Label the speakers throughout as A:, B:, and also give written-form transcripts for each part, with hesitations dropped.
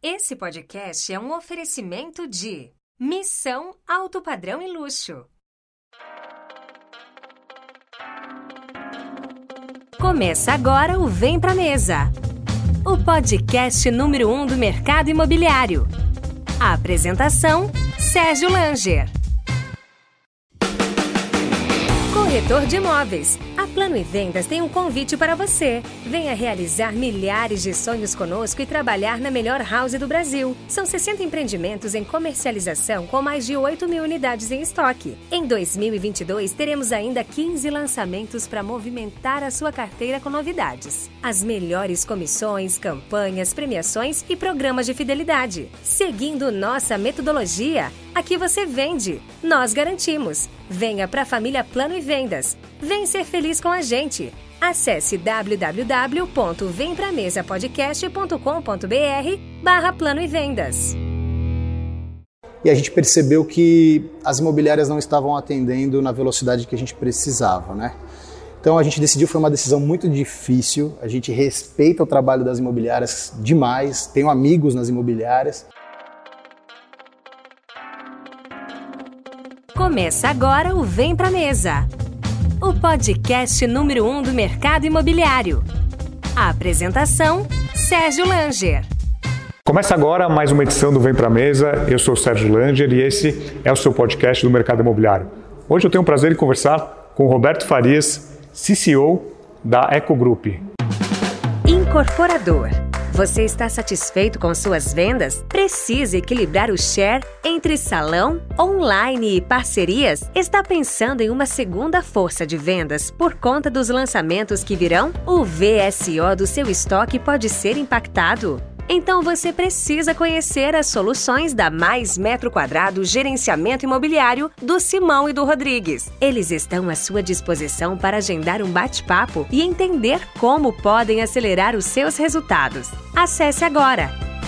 A: Esse podcast é um oferecimento de Missão Alto Padrão e Luxo. Começa agora o Vem Pra Mesa, o podcast número 1 do mercado imobiliário. A apresentação, Sérgio Langer. Corretor de imóveis. A Plano e Vendas tem um convite para você. Venha realizar milhares de sonhos conosco e trabalhar na melhor house do Brasil. São 60 empreendimentos em comercialização com mais de 8 mil unidades em estoque. Em 2022, teremos ainda 15 lançamentos para movimentar a sua carteira com novidades. As melhores comissões, campanhas, premiações e programas de fidelidade. Seguindo nossa metodologia, aqui você vende, nós garantimos. Venha para a família Plano e Vendas. Vem ser feliz com a gente. Acesse www.vempramesapodcast.com.br/plano e vendas.
B: E a gente percebeu que as imobiliárias não estavam atendendo na velocidade que a gente precisava, né? Então a gente decidiu, foi uma decisão muito difícil, a gente respeita o trabalho das imobiliárias demais, tenho amigos nas imobiliárias.
A: Começa agora o Vem Pra Mesa, o podcast número 1 do mercado imobiliário. A apresentação, Sérgio Langer.
C: Começa agora mais uma edição do Vem Pra Mesa. Eu sou o Sérgio Langer e esse é o seu podcast do mercado imobiliário. Hoje eu tenho o prazer de conversar com o Roberto Farias, CCO da Eco Group.
A: Incorporador. Você está satisfeito com suas vendas? Precisa equilibrar o share entre salão, online e parcerias? Está pensando em uma segunda força de vendas por conta dos lançamentos que virão? O VSO do seu estoque pode ser impactado? Então você precisa conhecer as soluções da Mais Metro Quadrado Gerenciamento Imobiliário do Simão e do Rodrigues. Eles estão à sua disposição para agendar um bate-papo e entender como podem acelerar os seus resultados. Acesse agora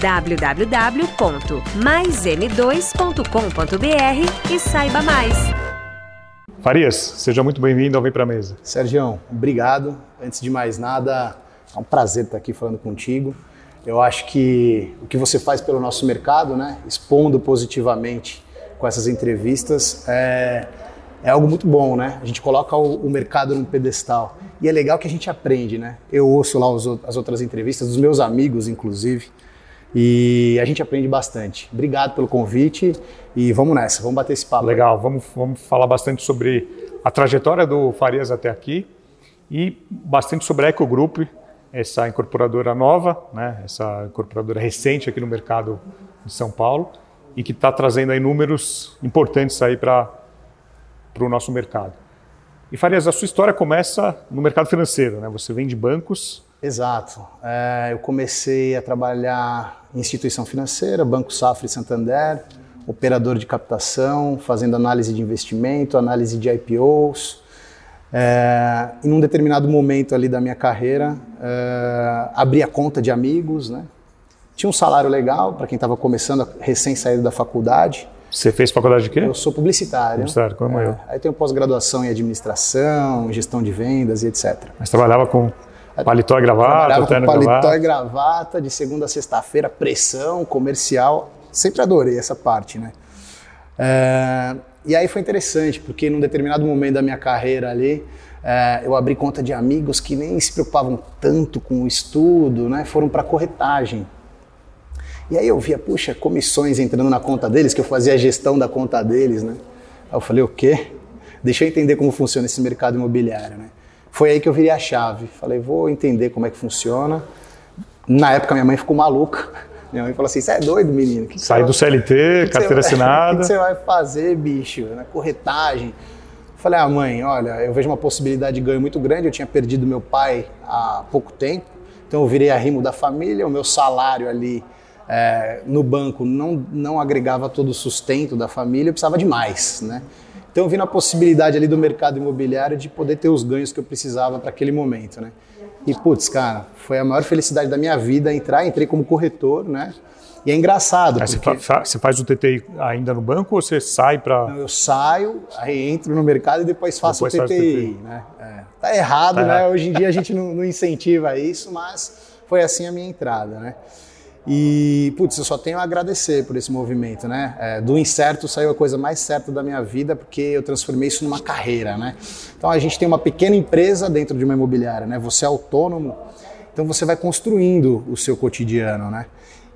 A: www.maism2.com.br e saiba mais.
C: Farias, seja muito bem-vindo ao Vem Pra Mesa.
B: Sérgio, obrigado. Antes de mais nada, é um prazer estar aqui falando contigo. Eu acho que o que você faz pelo nosso mercado, né, expondo positivamente com essas entrevistas, é algo muito bom, né? A gente coloca o mercado num pedestal. E é legal que a gente aprende, né? Eu ouço lá as outras entrevistas, dos meus amigos, inclusive, e a gente aprende bastante. Obrigado pelo convite e vamos nessa, vamos bater esse papo.
C: Legal, vamos falar bastante sobre a trajetória do Farias até aqui e bastante sobre a Eco Group, essa incorporadora nova, né, essa incorporadora recente aqui no mercado de São Paulo e que está trazendo aí números importantes aí para o nosso mercado. E Farias, a sua história começa no mercado financeiro, né? Você vem de bancos.
B: Exato. Eu comecei a trabalhar em instituição financeira, Banco Safra e Santander, operador de captação, fazendo análise de investimento, análise de IPOs. Em um determinado momento ali da minha carreira, abri a conta de amigos, né? Tinha um salário legal para quem estava começando, recém saído da faculdade.
C: Você fez faculdade de quê?
B: Eu sou publicitário.
C: Publicitário, como eu.
B: Aí tenho pós-graduação em administração, gestão de vendas e etc.
C: Mas trabalhava com paletó e gravata,
B: terno e gravata? Paletó e gravata, de segunda a sexta-feira, pressão, comercial. Sempre adorei essa parte, né? E aí foi interessante, porque num determinado momento da minha carreira ali, eu abri conta de amigos que nem se preocupavam tanto com o estudo, né? Foram para corretagem. E aí eu via, puxa, comissões entrando na conta deles, que eu fazia a gestão da conta deles, né? Aí eu falei, o quê? Deixa eu entender como funciona esse mercado imobiliário, né? Foi aí que eu virei a chave. Falei, vou entender como é que funciona. Na época minha mãe ficou maluca. Minha mãe falou assim, você é doido, menino?
C: Sai do CLT, carteira assinada.
B: O que você vai fazer, bicho? Na corretagem. Falei, mãe, olha, eu vejo uma possibilidade de ganho muito grande. Eu tinha perdido meu pai há pouco tempo. Então eu virei arrimo da família. O meu salário ali no banco não agregava todo o sustento da família. Eu precisava de mais, né? Então eu vi na possibilidade ali do mercado imobiliário de poder ter os ganhos que eu precisava para aquele momento, né? E putz, cara, foi a maior felicidade da minha vida entrei como corretor, né? E é engraçado. Porque...
C: Você faz o TTI ainda no banco ou você sai para...
B: Não, eu saio, aí entro no mercado e depois faço o TTI, né? Tá errado, né? Hoje em dia a gente não incentiva isso, mas foi assim a minha entrada, né? E, putz, eu só tenho a agradecer por esse movimento, né? Do incerto saiu a coisa mais certa da minha vida, porque eu transformei isso numa carreira, né? Então a gente tem uma pequena empresa dentro de uma imobiliária, né? Você é autônomo, então você vai construindo o seu cotidiano, né?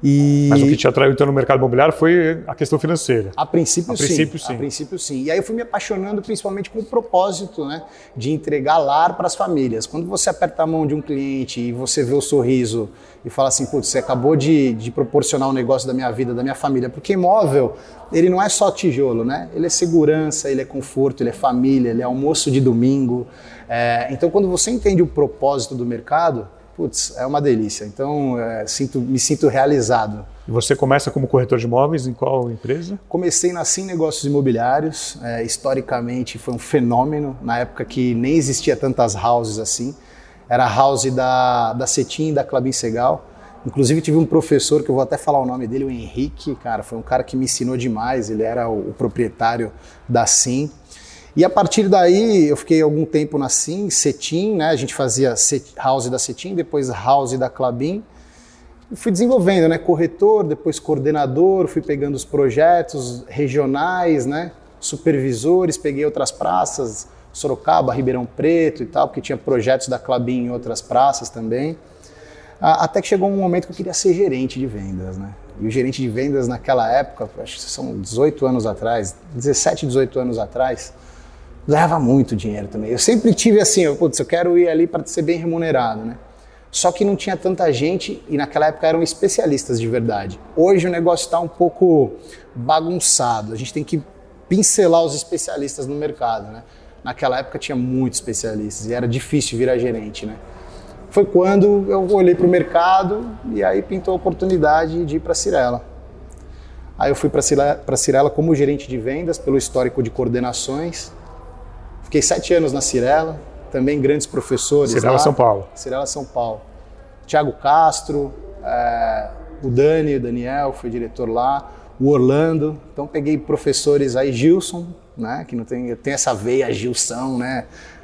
C: Mas o que te atraiu então no mercado imobiliário foi a questão financeira?
B: A princípio, sim. A princípio, sim. E aí eu fui me apaixonando principalmente com o propósito, né, de entregar lar para as famílias. Quando você aperta a mão de um cliente e você vê o sorriso e fala assim, putz, você acabou de proporcionar um negócio da minha vida, da minha família. Porque imóvel, ele não é só tijolo, né? Ele é segurança, ele é conforto, ele é família, ele é almoço de domingo. Então, quando você entende o propósito do mercado, putz, é uma delícia. Então, me sinto realizado.
C: E você começa como corretor de imóveis em qual empresa?
B: Comecei na Sim Negócios Imobiliários. Historicamente, foi um fenômeno. Na época que nem existia tantas houses assim. Era a house da Cetim e da Klabin Segal. Inclusive, tive um professor, que eu vou até falar o nome dele, o Henrique. Cara, foi um cara que me ensinou demais. Ele era o proprietário da Sim. E a partir daí, eu fiquei algum tempo na Cetim, né? A gente fazia house da Cetim, depois house da Klabin. E fui desenvolvendo, né? Corretor, depois coordenador, fui pegando os projetos regionais, né? Supervisores, peguei outras praças, Sorocaba, Ribeirão Preto e tal, porque tinha projetos da Klabin em outras praças também. Até que chegou um momento que eu queria ser gerente de vendas, né? E o gerente de vendas naquela época, acho que são 18 anos atrás, 17, 18 anos atrás, ganhava muito dinheiro também. Eu sempre tive assim, eu quero ir ali para ser bem remunerado, né? Só que não tinha tanta gente e naquela época eram especialistas de verdade. Hoje o negócio está um pouco bagunçado, a gente tem que pincelar os especialistas no mercado, né? Naquela época tinha muitos especialistas e era difícil virar gerente, né? Foi quando eu olhei para o mercado e aí pintou a oportunidade de ir para a Cyrela. Aí eu fui para a Cyrela como gerente de vendas, pelo histórico de coordenações. Fiquei 7 anos na Cyrela, também grandes professores
C: Cyrela
B: lá.
C: São Paulo.
B: Cyrela São Paulo. Thiago Castro, o Daniel foi diretor lá, o Orlando. Então peguei professores aí, Gilson, né, que não tem essa veia Gilson, né?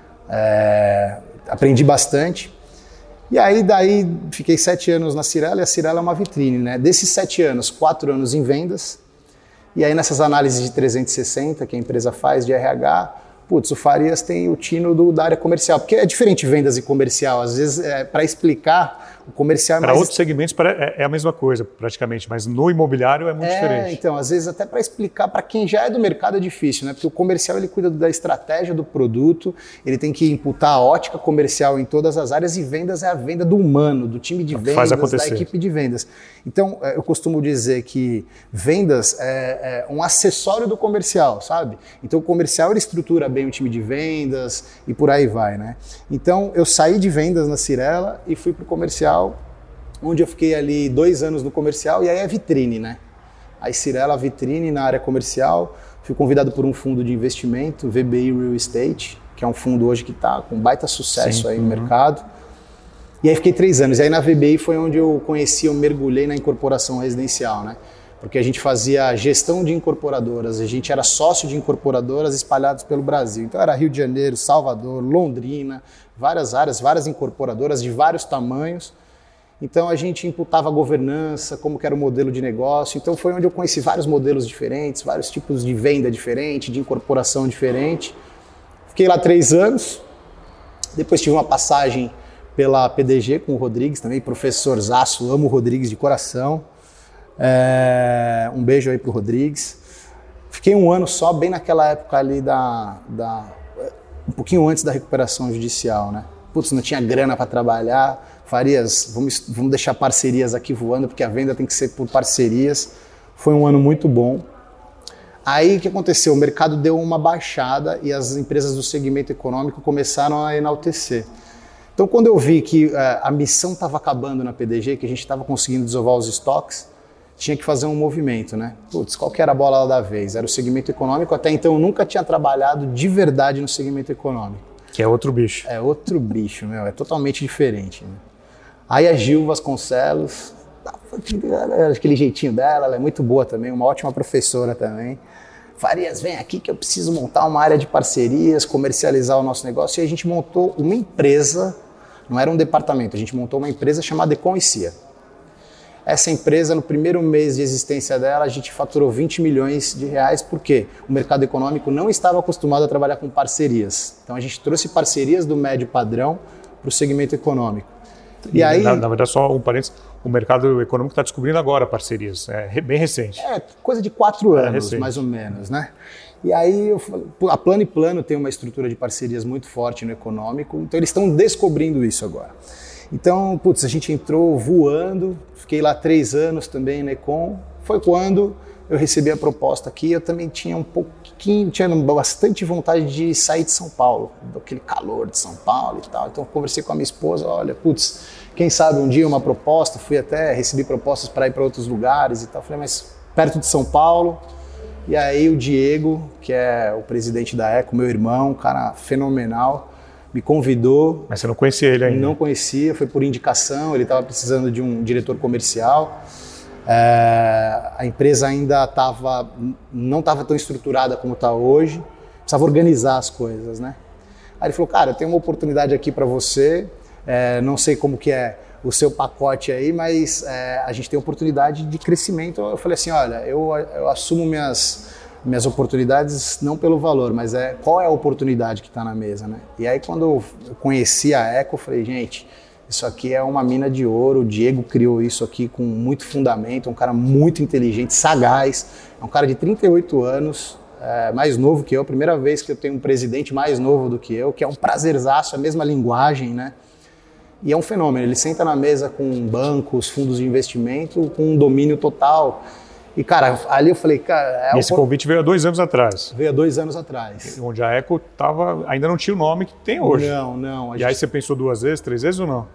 B: Aprendi bastante. E aí daí fiquei 7 anos na Cyrela e a Cyrela é uma vitrine, né? Desses 7 anos, 4 anos em vendas. E aí nessas análises de 360 que a empresa faz de RH, putz, o Farias tem o tino da área comercial, porque é diferente vendas e comercial, às vezes para explicar, o comercial é mais...
C: Para outros segmentos é a mesma coisa praticamente, mas no imobiliário é muito diferente.
B: Então, às vezes até para explicar para quem já é do mercado é difícil, né? Porque o comercial ele cuida da estratégia do produto, ele tem que imputar a ótica comercial em todas as áreas e vendas é a venda do humano, do time de vendas, da equipe de vendas. Então, eu costumo dizer que vendas é um acessório do comercial, sabe? Então, o comercial ele estrutura bem o time de vendas e por aí vai, né? Então, eu saí de vendas na Cyrela e fui para o comercial, onde eu fiquei ali 2 anos no comercial e aí é vitrine, né? Aí Cyrela, vitrine na área comercial, fui convidado por um fundo de investimento, VBI Real Estate, que é um fundo hoje que está com baita sucesso aí no mercado. E aí fiquei 3 anos. E aí na VBI foi onde eu mergulhei na incorporação residencial, né? Porque a gente fazia gestão de incorporadoras, a gente era sócio de incorporadoras espalhadas pelo Brasil. Então era Rio de Janeiro, Salvador, Londrina, várias áreas, várias incorporadoras de vários tamanhos. Então a gente imputava a governança, como que era o modelo de negócio. Então foi onde eu conheci vários modelos diferentes, vários tipos de venda diferente, de incorporação diferente. Fiquei lá 3 anos, depois tive uma passagem pela PDG com o Rodrigues também, professorzaço, amo o Rodrigues de coração. Um beijo aí pro Rodrigues. Fiquei 1 ano só, bem naquela época ali um pouquinho antes da recuperação judicial, né? Putz, não tinha grana para trabalhar. Farias, vamos deixar parcerias aqui voando, porque a venda tem que ser por parcerias. Foi um ano muito bom. Aí o que aconteceu? O mercado deu uma baixada e as empresas do segmento econômico começaram a enaltecer. Então quando eu vi que a missão estava acabando na PDG, que a gente estava conseguindo desovar os estoques, tinha que fazer um movimento, né? Putz, qual que era a bola da vez? Era o segmento econômico, até então eu nunca tinha trabalhado de verdade no segmento econômico.
C: Que é outro bicho.
B: É outro bicho, meu, é totalmente diferente, né? Aí a Gil Vasconcelos, aquele jeitinho dela, ela é muito boa também, uma ótima professora também. Farias, vem aqui que eu preciso montar uma área de parcerias, comercializar o nosso negócio. E a gente montou uma empresa, não era um departamento, a gente montou uma empresa chamada Econ e Cia. Essa empresa, no primeiro mês de existência dela, a gente faturou 20 milhões de reais, porque o mercado econômico não estava acostumado a trabalhar com parcerias. Então a gente trouxe parcerias do médio padrão para o segmento econômico.
C: E aí, na verdade, só um parênteses, o mercado econômico está descobrindo agora parcerias, é bem recente.
B: Coisa de 4 anos, mais ou menos, né? E aí, a Plano e Plano tem uma estrutura de parcerias muito forte no econômico, então eles estão descobrindo isso agora. Então, a gente entrou voando, fiquei lá 3 anos também na Econ, foi quando eu recebi a proposta aqui, eu também tinha tinha bastante vontade de sair de São Paulo, daquele calor de São Paulo e tal. Então, eu conversei com a minha esposa, olha, quem sabe um dia uma proposta, recebi propostas para ir para outros lugares e tal. Falei, mas perto de São Paulo. E aí o Diego, que é o presidente da Eco, meu irmão, um cara fenomenal, me convidou.
C: Mas você não conhecia ele ainda?
B: Não conhecia, foi por indicação, ele estava precisando de um diretor comercial. A empresa ainda não estava tão estruturada como está hoje, precisava organizar as coisas, né? Aí ele falou, cara, eu tenho uma oportunidade aqui para você, não sei como que é o seu pacote aí, mas a gente tem oportunidade de crescimento. Eu falei assim, olha, eu assumo minhas oportunidades não pelo valor, mas qual é a oportunidade que está na mesa, né? E aí quando eu conheci a Eco, eu falei, gente, isso aqui é uma mina de ouro, o Diego criou isso aqui com muito fundamento, um cara muito inteligente, sagaz, é um cara de 38 anos, mais novo que eu, primeira vez que eu tenho um presidente mais novo do que eu, que é um prazerzaço, a mesma linguagem, né? E é um fenômeno, ele senta na mesa com bancos, fundos de investimento, com um domínio total. E, cara, ali eu falei, cara...
C: Esse convite veio há 2 anos atrás.
B: Veio há 2 anos atrás.
C: Onde a Eco ainda não tinha o nome que tem hoje.
B: Não.
C: Aí você pensou 2 vezes, 3 vezes ou não?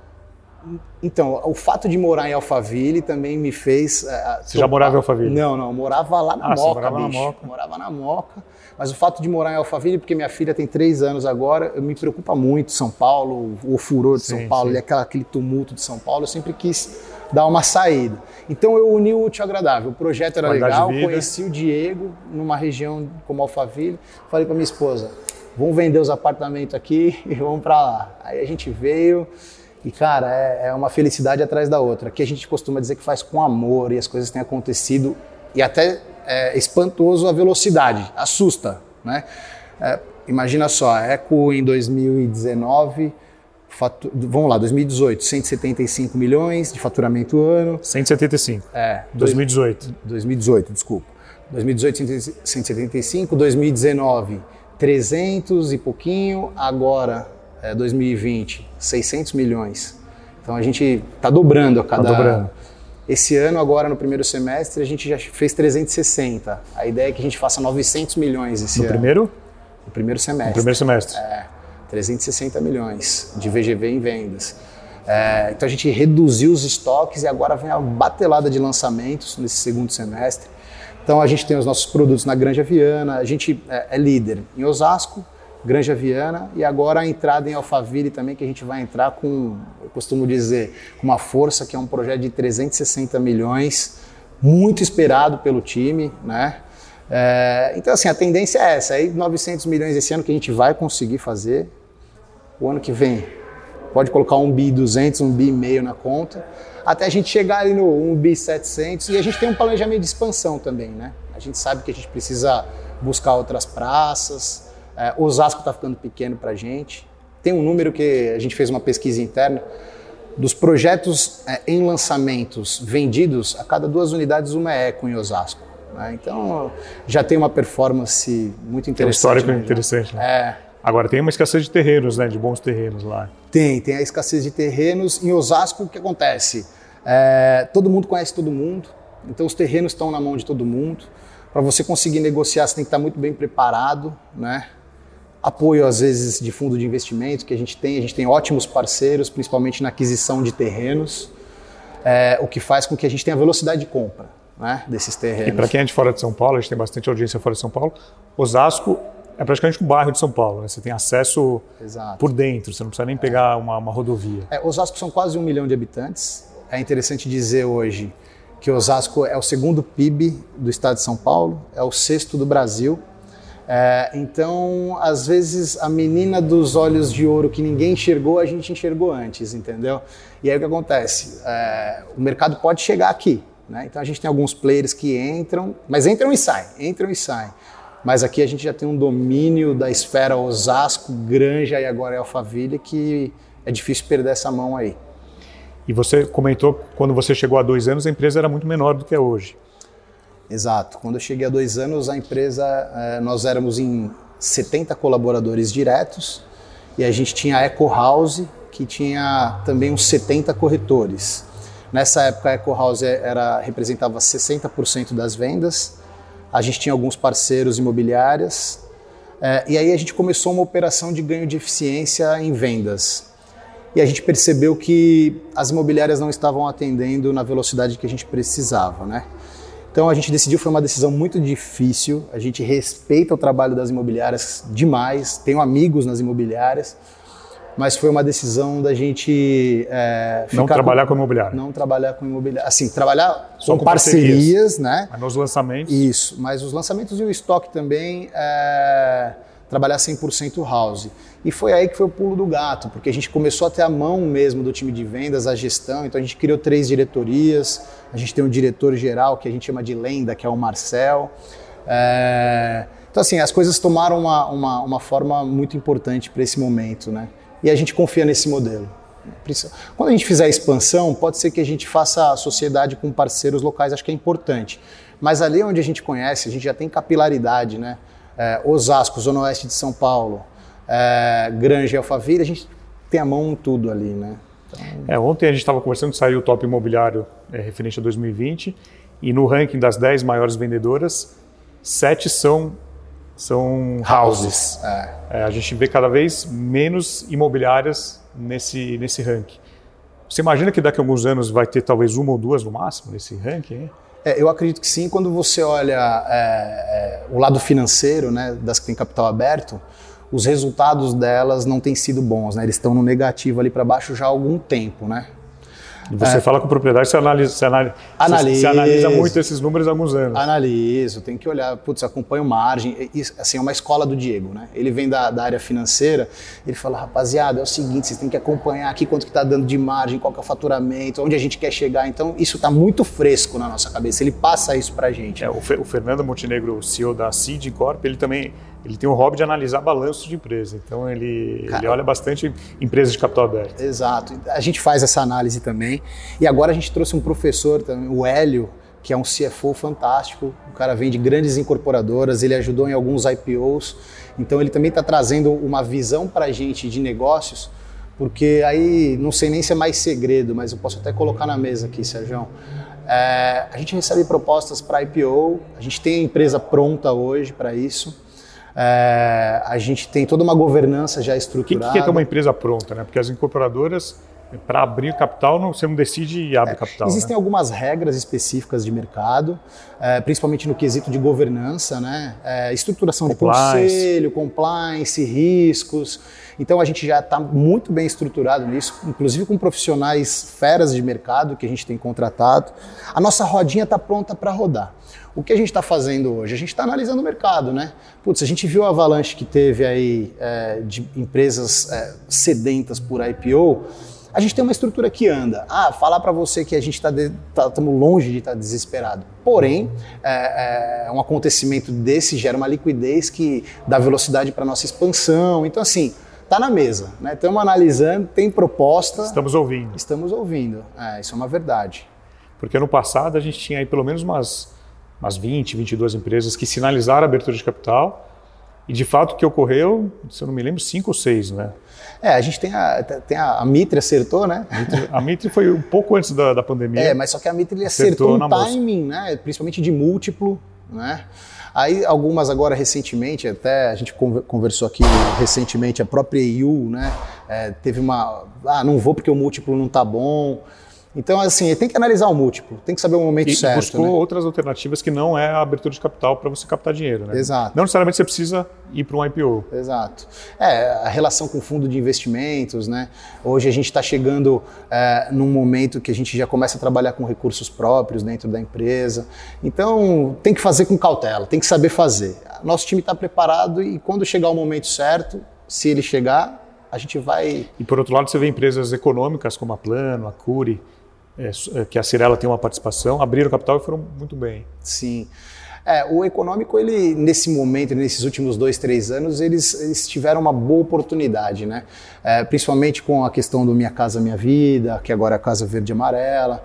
B: Então, o fato de morar em Alphaville também me fez...
C: Você já morava em Alphaville?
B: Não, eu morava lá na Moca,
C: bicho. Na Moca.
B: Morava na Moca. Mas o fato de morar em Alphaville, porque minha filha tem 3 anos agora, me preocupa muito São Paulo, o furor de São Paulo, e aquele tumulto de São Paulo, eu sempre quis dar uma saída. Então eu uni o útil ao agradável, o projeto era legal, conheci o Diego numa região como Alphaville, falei para minha esposa, vamos vender os apartamentos aqui e vamos para lá. Aí a gente veio e, cara, é uma felicidade atrás da outra. Aqui a gente costuma dizer que faz com amor e as coisas têm acontecido e até é espantoso a velocidade, assusta, né? Imagina só, a Eco em 2019, vamos lá, 2018, 175 milhões de faturamento ano.
C: 175? 2018.
B: 2018, desculpa. 2018, 175, 2019, 300 e pouquinho, agora, 2020, 600 milhões. Então a gente está dobrando a cada...
C: Tá dobrando.
B: Esse ano, agora no primeiro semestre, a gente já fez 360. A ideia é que a gente faça 900 milhões esse ano. No primeiro semestre.
C: No primeiro semestre.
B: 360 milhões de VGV em vendas. Então a gente reduziu os estoques e agora vem a batelada de lançamentos nesse segundo semestre. Então a gente tem os nossos produtos na Granja Viana, a gente é líder em Osasco, Granja Viana e agora a entrada em Alphaville também, que a gente vai entrar com, eu costumo dizer, com uma força que é um projeto de 360 milhões, muito esperado pelo time, né? Então assim, a tendência é essa, aí 900 milhões esse ano que a gente vai conseguir fazer, o ano que vem pode colocar 1 bi 200, 1 bi e meio na conta, até a gente chegar ali no 1 bi 700 e a gente tem um planejamento de expansão também, né? A gente sabe que a gente precisa buscar outras praças, Osasco está ficando pequeno para a gente. Tem um número que a gente fez uma pesquisa interna, dos projetos em lançamentos vendidos, a cada 2 unidades uma é Eco em Osasco. Né? Então já tem uma performance muito interessante.
C: Tem uma história interessante. Né? Agora tem uma escassez de terrenos, né? De bons terrenos lá.
B: Tem a escassez de terrenos. Em Osasco, o que acontece? Todo mundo conhece todo mundo, então os terrenos estão na mão de todo mundo. Para você conseguir negociar, você tem que estar muito bem preparado, né? Apoio, às vezes, de fundo de investimento que a gente tem ótimos parceiros, principalmente na aquisição de terrenos, o que faz com que a gente tenha velocidade de compra, né, desses terrenos.
C: E para quem é de fora de São Paulo, a gente tem bastante audiência fora de São Paulo, Osasco é praticamente um bairro de São Paulo, né? Você tem acesso por dentro, você não precisa nem pegar uma rodovia.
B: Osasco são quase 1 milhão de habitantes, é interessante dizer hoje que Osasco é o 2º PIB do estado de São Paulo, é o 6º do Brasil, Então, às vezes, a menina dos olhos de ouro que ninguém enxergou, a gente enxergou antes, entendeu? E aí o que acontece? O mercado pode chegar aqui, né? Então a gente tem alguns players que entram, mas entram e saem. Mas aqui a gente já tem um domínio da esfera Osasco, Granja e agora é Alphaville, que é difícil perder essa mão aí.
C: E você comentou, quando você chegou há 2 anos, a empresa era muito menor do que é hoje.
B: Exato. Quando eu cheguei há 2 anos, a empresa, nós éramos em 70 colaboradores diretos e a gente tinha a Eco House, que tinha também uns 70 corretores. Nessa época, a Eco House representava 60% das vendas. A gente tinha alguns parceiros imobiliários. E aí a gente começou uma operação de ganho de eficiência em vendas. E a gente percebeu que as imobiliárias não estavam atendendo na velocidade que a gente precisava, né? Então a gente decidiu, foi uma decisão muito difícil, a gente respeita o trabalho das imobiliárias demais, tenho amigos nas imobiliárias, mas foi uma decisão da gente
C: não trabalhar com imobiliária.
B: Não trabalhar com imobiliária, assim, trabalhar
C: só
B: com parcerias, né?
C: Nos lançamentos.
B: Isso, mas os lançamentos e o estoque também, trabalhar 100% house. E foi aí que foi o pulo do gato, porque a gente começou a ter a mão mesmo do time de vendas, a gestão, então a gente criou 3 diretorias, a gente tem um diretor geral que a gente chama de lenda, que é o Marcel. Então assim, as coisas tomaram uma forma muito importante para esse momento, né? E a gente confia nesse modelo. Quando a gente fizer a expansão, pode ser que a gente faça a sociedade com parceiros locais, acho que é importante. Mas ali onde a gente conhece, a gente já tem capilaridade, né? Osasco, Zona Oeste de São Paulo, Granja e Alphaville, a gente tem a mão em tudo ali, né?
C: Então... Ontem a gente estava conversando, saiu o top imobiliário referente a 2020 e no ranking das 10 maiores vendedoras, 7 são houses. A gente vê cada vez menos imobiliárias nesse ranking. Você imagina que daqui a alguns anos vai ter talvez 1 ou 2 no máximo nesse ranking? Hein?
B: Eu acredito que sim. Quando você olha o lado financeiro, né, das que têm capital aberto, os resultados delas não têm sido bons, né? Eles estão no negativo ali para baixo já há algum tempo, né?
C: E você fala com propriedade, você analisa muito esses números há alguns anos.
B: Analiso, tem que olhar, acompanho margem. Isso, assim, é uma escola do Diego, né? Ele vem da área financeira, ele fala, rapaziada, é o seguinte, vocês têm que acompanhar aqui quanto que está dando de margem, qual que é o faturamento, onde a gente quer chegar. Então, isso está muito fresco na nossa cabeça, ele passa isso pra gente.
C: O Fernando Montenegro, CEO da Seed Corp, ele tem o hobby de analisar balanços de empresa. Então, ele olha bastante empresas de capital aberto.
B: Exato. A gente faz essa análise também. E agora a gente trouxe um professor também, o Hélio, que é um CFO fantástico. O cara vem de grandes incorporadoras, ele ajudou em alguns IPOs. Então, ele também está trazendo uma visão para a gente de negócios, porque aí, não sei nem se é mais segredo, mas eu posso até colocar na mesa aqui, Sérgio. A gente recebe propostas para IPO, a gente tem a empresa pronta hoje para isso. A gente tem toda uma governança já estruturada.
C: O que é ter uma empresa pronta, né? Porque as incorporadoras, para abrir o capital, você não decide e abre capital.
B: Existem algumas regras específicas de mercado, principalmente no quesito de governança, né? Estruturação de conselho, compliance, riscos. Então a gente já está muito bem estruturado nisso, inclusive com profissionais feras de mercado que a gente tem contratado. A nossa rodinha está pronta para rodar. O que a gente está fazendo hoje? A gente está analisando o mercado, né? A gente viu a avalanche que teve aí de empresas sedentas por IPO. A gente tem uma estrutura que anda. Falar para você que a gente estamos longe de estar desesperado. Porém, um acontecimento desse gera uma liquidez que dá velocidade para a nossa expansão. Então, assim, está na mesa, né? Estamos analisando, tem proposta.
C: Estamos ouvindo.
B: Estamos ouvindo. Isso é uma verdade.
C: Porque ano passado a gente tinha aí pelo menos umas 20, 22 empresas que sinalizaram a abertura de capital e de fato o que ocorreu, se eu não me lembro, 5 ou 6, né?
B: A gente tem a Mitre acertou, né?
C: A Mitre foi um pouco antes da pandemia.
B: Mas só que a Mitre acertou um timing, né? Principalmente de múltiplo, né? Aí algumas agora recentemente, até a gente conversou aqui recentemente, a própria EU, né? Teve não vou porque o múltiplo não tá bom. Então, assim, tem que analisar o múltiplo, tem que saber o momento certo. E
C: buscou outras alternativas que não é a abertura de capital para você captar dinheiro, né?
B: Exato.
C: Não necessariamente você precisa ir para um IPO.
B: Exato. A relação com o fundo de investimentos, né? Hoje a gente está chegando num momento que a gente já começa a trabalhar com recursos próprios dentro da empresa. Então, tem que fazer com cautela, tem que saber fazer. nosso time está preparado e quando chegar o momento certo, se ele chegar, a gente vai...
C: E por outro lado, você vê empresas econômicas como a Plano, a Cury, que a Cyrela tem uma participação, abriram capital e foram muito bem.
B: Sim. O econômico, ele, nesse momento, nesses últimos 2, 3 anos, eles tiveram uma boa oportunidade, né? Principalmente com a questão do Minha Casa Minha Vida, que agora é a Casa Verde e Amarela.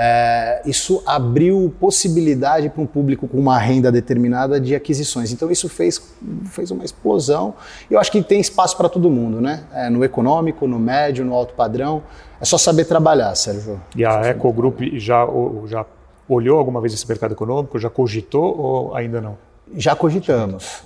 B: Isso abriu possibilidade para um público com uma renda determinada de aquisições. Então isso fez uma explosão. E eu acho que tem espaço para todo mundo, né? No econômico, no médio, no alto padrão. É só saber trabalhar, Sérgio.
C: E a Eco Group já olhou alguma vez esse mercado econômico? Já cogitou ou ainda não?
B: Já cogitamos,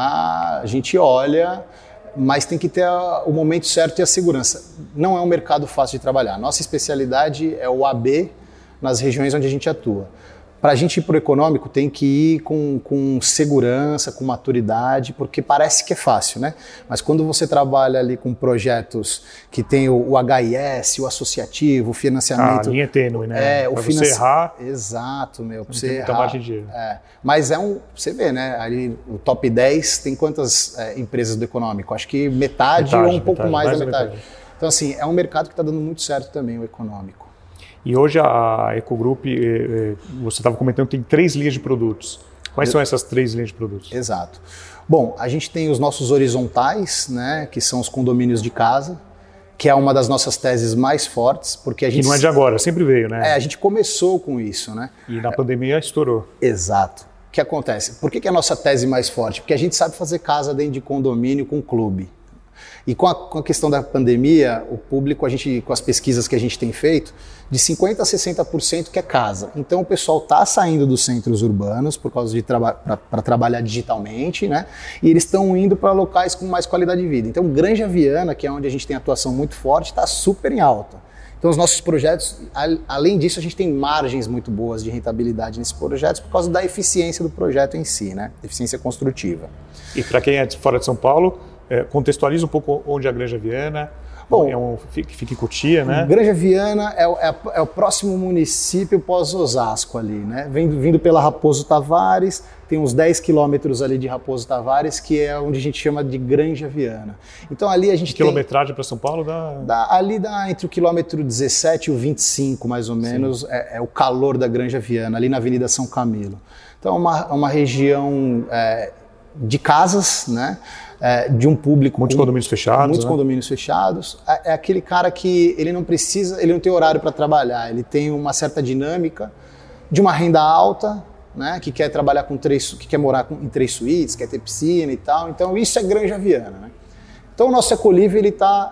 B: a gente olha, mas tem que ter o momento certo e a segurança. Não é um mercado fácil de trabalhar. Nossa especialidade é o AB nas regiões onde a gente atua. Para a gente ir para o econômico tem que ir com segurança, com maturidade, porque parece que é fácil, né? Mas quando você trabalha ali com projetos que tem o HIS, o associativo, o financiamento...
C: A linha é tênue, né?
B: Para
C: você errar...
B: Exato, meu. Para você
C: errar... margem de erro.
B: Mas você vê, né? Ali o top 10 tem quantas empresas do econômico? Acho que metade ou um pouco mais da metade. Então, assim, é um mercado que está dando muito certo também, o econômico.
C: E hoje a Eco Group, você estava comentando, tem 3 linhas de produtos. Quais são essas 3 linhas de produtos?
B: Exato. Bom, a gente tem os nossos horizontais, né, que são os condomínios de casa, que é uma das nossas teses mais fortes, porque a gente...
C: Que não é de agora, sempre veio, né?
B: A gente começou com isso, né?
C: E na pandemia estourou.
B: Exato. O que acontece? Por que é a nossa tese mais forte? Porque a gente sabe fazer casa dentro de condomínio com clube. E com a questão da pandemia, o público, com as pesquisas que a gente tem feito, de 50% a 60% que é casa. Então o pessoal está saindo dos centros urbanos por causa de para trabalhar digitalmente, né? E eles estão indo para locais com mais qualidade de vida. Então Granja Viana, que é onde a gente tem atuação muito forte, está super em alta. Então os nossos projetos, além disso, a gente tem margens muito boas de rentabilidade nesses projetos por causa da eficiência do projeto em si, né? Eficiência construtiva.
C: E para quem é de fora de São Paulo, contextualiza um pouco onde é a Granja Viana. Bom, fica em Cotia, né?
B: Granja Viana é o próximo município pós-Osasco ali, né? Vindo pela Raposo Tavares, tem uns 10 quilômetros ali de Raposo Tavares, que é onde a gente chama de Granja Viana. Então ali a gente tem...
C: Quilometragem para São Paulo
B: ali dá entre o quilômetro 17 e o 25, mais ou menos, é o calor da Granja Viana, ali na Avenida São Camilo. Então é uma região de casas, né? De um público...
C: Muitos condomínios fechados.
B: Muitos condomínios fechados. É aquele cara que ele não tem horário para trabalhar, ele tem uma certa dinâmica de uma renda alta, né, que quer trabalhar que quer morar em 3 suítes, quer ter piscina e tal. Então isso é Granja Viana, né? Então o nosso Ecolive ele está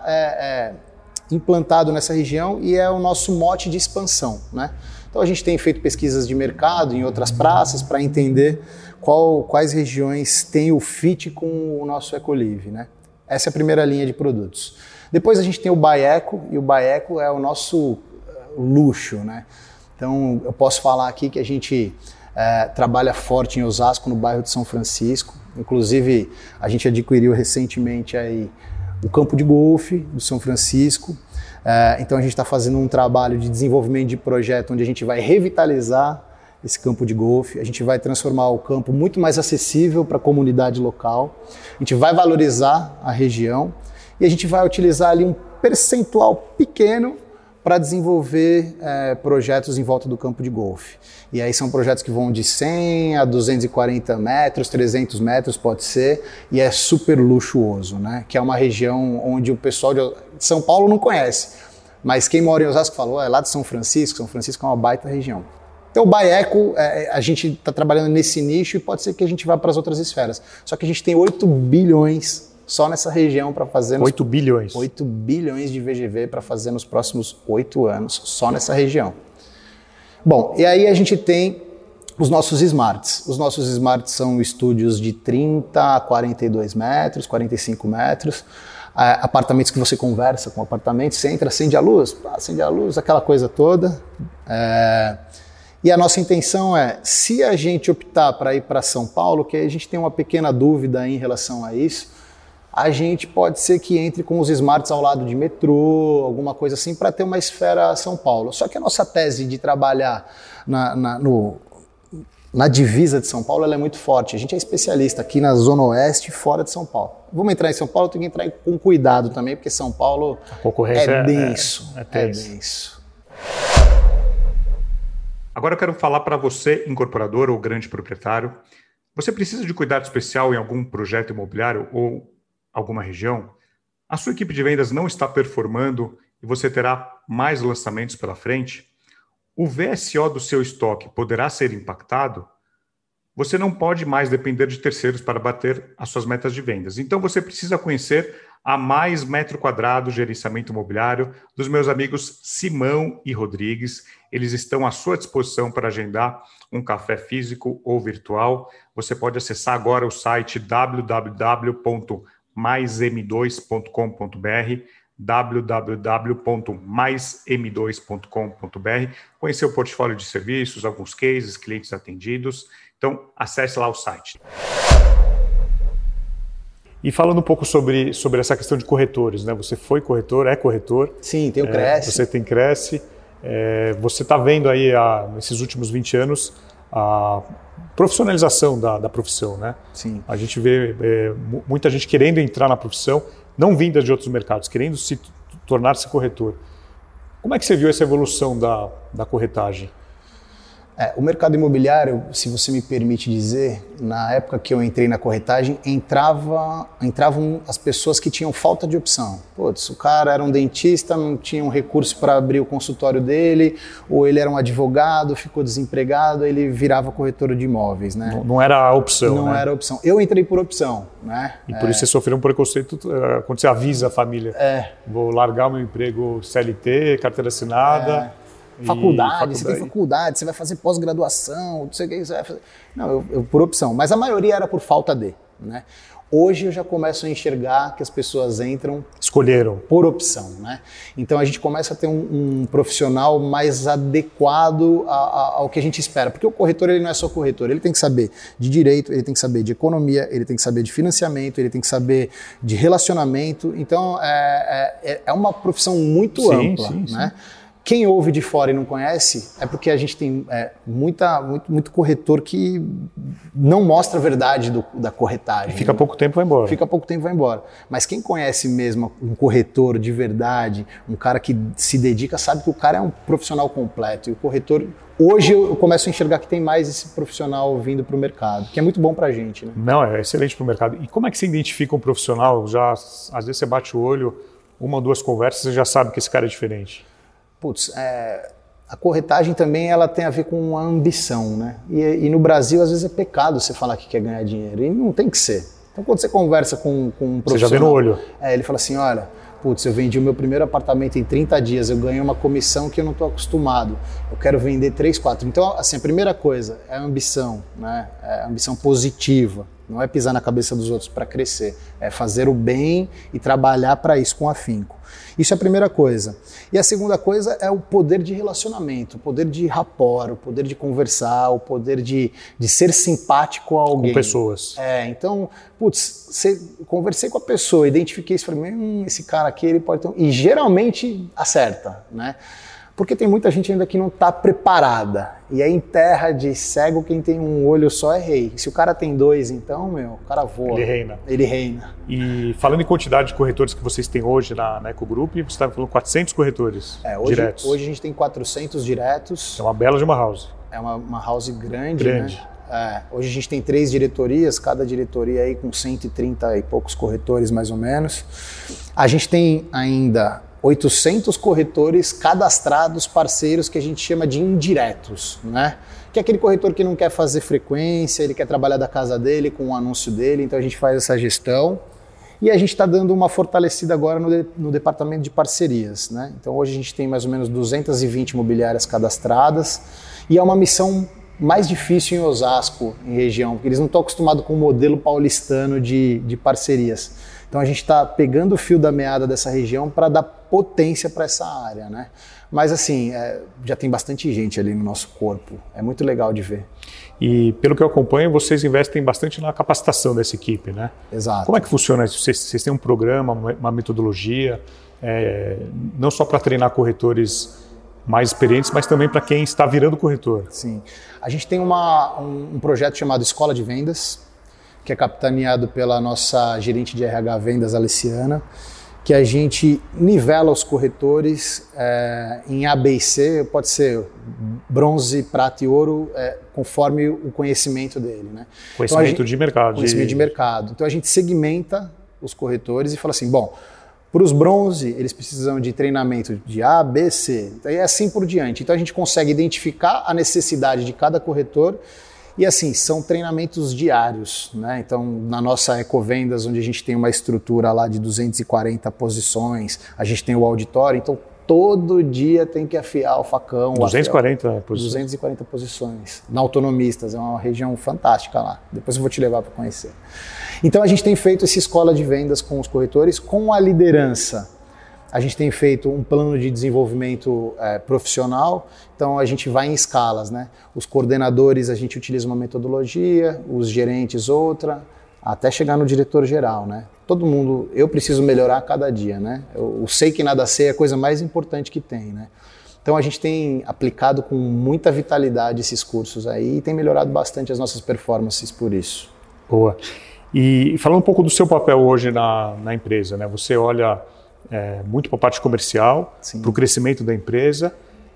B: implantado nessa região e é o nosso mote de expansão, né? Então a gente tem feito pesquisas de mercado em outras praças para entender quais regiões têm o fit com o nosso Ecolive, né? Essa é a primeira linha de produtos. Depois a gente tem o Baeco, e o Baeco é o nosso luxo, né? Então eu posso falar aqui que a gente trabalha forte em Osasco, no bairro de São Francisco. Inclusive a gente adquiriu recentemente aí o campo de golfe do São Francisco. Então a gente está fazendo um trabalho de desenvolvimento de projeto onde a gente vai revitalizar esse campo de golfe, a gente vai transformar o campo muito mais acessível para a comunidade local, a gente vai valorizar a região e a gente vai utilizar ali um percentual pequeno para desenvolver projetos em volta do campo de golfe. E aí são projetos que vão de 100 a 240 metros, 300 metros pode ser, e é super luxuoso, né? Que é uma região onde o pessoal de São Paulo não conhece, mas quem mora em Osasco falou, é lá de São Francisco é uma baita região. Então o Baeco, a gente está trabalhando nesse nicho e pode ser que a gente vá para as outras esferas. Só que a gente tem 8 bilhões só nessa região para fazer...
C: 8 bilhões?
B: 8 bilhões de VGV para fazer nos próximos 8 anos, só nessa região. Bom, e aí a gente tem os nossos smarts. Os nossos smarts são estúdios de 30 a 42 metros, 45 metros, apartamentos que você conversa com apartamentos, você entra, acende a luz, aquela coisa toda. E a nossa intenção é, se a gente optar para ir para São Paulo, que a gente tem uma pequena dúvida em relação a isso, a gente pode ser que entre com os smarts ao lado de metrô, alguma coisa assim, para ter uma esfera São Paulo. Só que a nossa tese de trabalhar na divisa de São Paulo, ela é muito forte. A gente é especialista aqui na Zona Oeste, fora de São Paulo. Vamos entrar em São Paulo, tem que entrar com cuidado também, porque São Paulo
C: a concorrência
B: é denso.
C: É denso.
D: Agora eu quero falar para você, incorporador ou grande proprietário, você precisa de cuidado especial em algum projeto imobiliário ou alguma região? A sua equipe de vendas não está performando e você terá mais lançamentos pela frente? O VSO do seu estoque poderá ser impactado? Você não pode mais depender de terceiros para bater as suas metas de vendas. Então você precisa conhecer a Mais Metro Quadrado Gerenciamento Imobiliário dos meus amigos Simão e Rodrigues. Eles estão à sua disposição para agendar um café físico ou virtual. Você pode acessar agora o site www.maism2.com.br, www.maism2.com.br, conhecer o portfólio de serviços, alguns cases, clientes atendidos. Então, acesse lá o site.
C: E falando um pouco sobre essa questão de corretores, né? Você foi corretor, é corretor.
B: Sim, tem o Cresce.
C: Você tem Cresce. Você está vendo aí, nesses últimos 20 anos, a profissionalização da profissão, né?
B: Sim.
C: A gente vê muita gente querendo entrar na profissão, não vinda de outros mercados, querendo tornar-se corretor. Como é que você viu essa evolução da corretagem?
B: O mercado imobiliário, se você me permite dizer, na época que eu entrei na corretagem, entravam as pessoas que tinham falta de opção. Putz, o cara era um dentista, não tinha um recurso para abrir o consultório dele, ou ele era um advogado, ficou desempregado, ele virava corretor de imóveis, né?
C: Não era a opção,
B: Não era a opção. Eu entrei por opção, né?
C: E por isso você sofreu um preconceito quando você avisa a família. Vou largar o meu emprego CLT, carteira assinada...
B: Faculdade, você tem faculdade, você vai fazer pós-graduação, não sei o que você vai fazer. Não, eu por opção, mas a maioria era por falta de, né? Hoje eu já começo a enxergar que as pessoas entram...
C: Escolheram.
B: Por opção, né? Então a gente começa a ter um profissional mais adequado ao que a gente espera. Porque o corretor, ele não é só corretor, ele tem que saber de direito, ele tem que saber de economia, ele tem que saber de financiamento, ele tem que saber de relacionamento. Então é uma profissão muito ampla, né? Quem ouve de fora e não conhece é porque a gente tem muito corretor que não mostra a verdade da corretagem.
C: Fica pouco tempo e vai embora.
B: Fica pouco tempo e vai embora. Mas quem conhece mesmo um corretor de verdade, um cara que se dedica, sabe que o cara é um profissional completo. E o corretor, hoje eu começo a enxergar que tem mais esse profissional vindo para o mercado, que é muito bom para a gente, né?
C: Não, é excelente para o mercado. E como é que você identifica um profissional? Já, às vezes você bate o olho, uma ou duas conversas, você já sabe que esse cara é diferente.
B: Putz, a corretagem também ela tem a ver com a ambição, né? E no Brasil, às vezes, é pecado você falar que quer ganhar dinheiro, e não tem que ser. Então, quando você conversa com um profissional... Você já
C: vê no olho.
B: Ele fala assim, olha, putz, eu vendi o meu primeiro apartamento em 30 dias, eu ganhei uma comissão que eu não estou acostumado, eu quero vender 3, 4. Então, assim, a primeira coisa é a ambição, né? É a ambição positiva. Não é pisar na cabeça dos outros para crescer, é fazer o bem e trabalhar para isso com afinco. Isso é a primeira coisa. E a segunda coisa é o poder de relacionamento, o poder de rapport, o poder de conversar, o poder de ser simpático a alguém.
C: Com pessoas.
B: Então, conversei com a pessoa, identifiquei isso, falei, esse cara aqui, ele pode ter... E geralmente acerta, né? Porque tem muita gente ainda que não está preparada. E aí em terra de cego, quem tem um olho só é rei. Se o cara tem 2, então, o cara voa. Ele reina.
C: E falando em quantidade de corretores que vocês têm hoje na EcoGroup, você está falando 400 corretores diretos.
B: Hoje a gente tem 400 diretos.
C: É uma bela de uma house.
B: É uma house grande. Né? Hoje a gente tem 3 diretorias, cada diretoria aí com 130 e poucos corretores mais ou menos. A gente tem ainda 800 corretores cadastrados, parceiros que a gente chama de indiretos, né? Que é aquele corretor que não quer fazer frequência, ele quer trabalhar da casa dele com o anúncio dele, então a gente faz essa gestão. E a gente está dando uma fortalecida agora no departamento de parcerias, né? Então hoje a gente tem mais ou menos 220 imobiliárias cadastradas e é uma missão mais difícil em Osasco, em região, porque eles não estão acostumados com o modelo paulistano de parcerias. Então a gente está pegando o fio da meada dessa região para dar potência para essa área, né? Mas assim, já tem bastante gente ali no nosso corpo, é muito legal de ver.
C: E pelo que eu acompanho, vocês investem bastante na capacitação dessa equipe, né?
B: Exato.
C: Como é que funciona isso? Vocês têm um programa, uma metodologia, não só para treinar corretores mais experientes, mas também para quem está virando corretor.
B: Sim. A gente tem um projeto chamado Escola de Vendas, que é capitaneado pela nossa gerente de RH Vendas, Aliciana, que a gente nivela os corretores em A, B e C, pode ser bronze, prata e ouro, conforme o conhecimento dele. Né?
C: Conhecimento
B: então,
C: de mercado.
B: Conhecimento de mercado. Então a gente segmenta os corretores e fala assim, bom, para os bronze eles precisam de treinamento de A, B, C, e assim por diante. Então a gente consegue identificar a necessidade de cada corretor. E assim, são treinamentos diários, né? Então, na nossa Ecovendas, onde a gente tem uma estrutura lá de 240 posições, a gente tem o auditório, então todo dia tem que afiar o facão.
C: 240 posições?
B: 240 posições. Na Autonomistas, é uma região fantástica lá. Depois eu vou te levar para conhecer. Então, a gente tem feito essa escola de vendas com os corretores, com a liderança. A gente tem feito um plano de desenvolvimento profissional, então a gente vai em escalas, né? Os coordenadores a gente utiliza uma metodologia, os gerentes outra, até chegar no diretor-geral, né? Todo mundo, eu preciso melhorar a cada dia, né? Eu sei que nada sei é a coisa mais importante que tem, né? Então a gente tem aplicado com muita vitalidade esses cursos aí e tem melhorado bastante as nossas performances por isso.
C: Boa. E falando um pouco do seu papel hoje na empresa, né? Você olha muito para a parte comercial, para o crescimento da empresa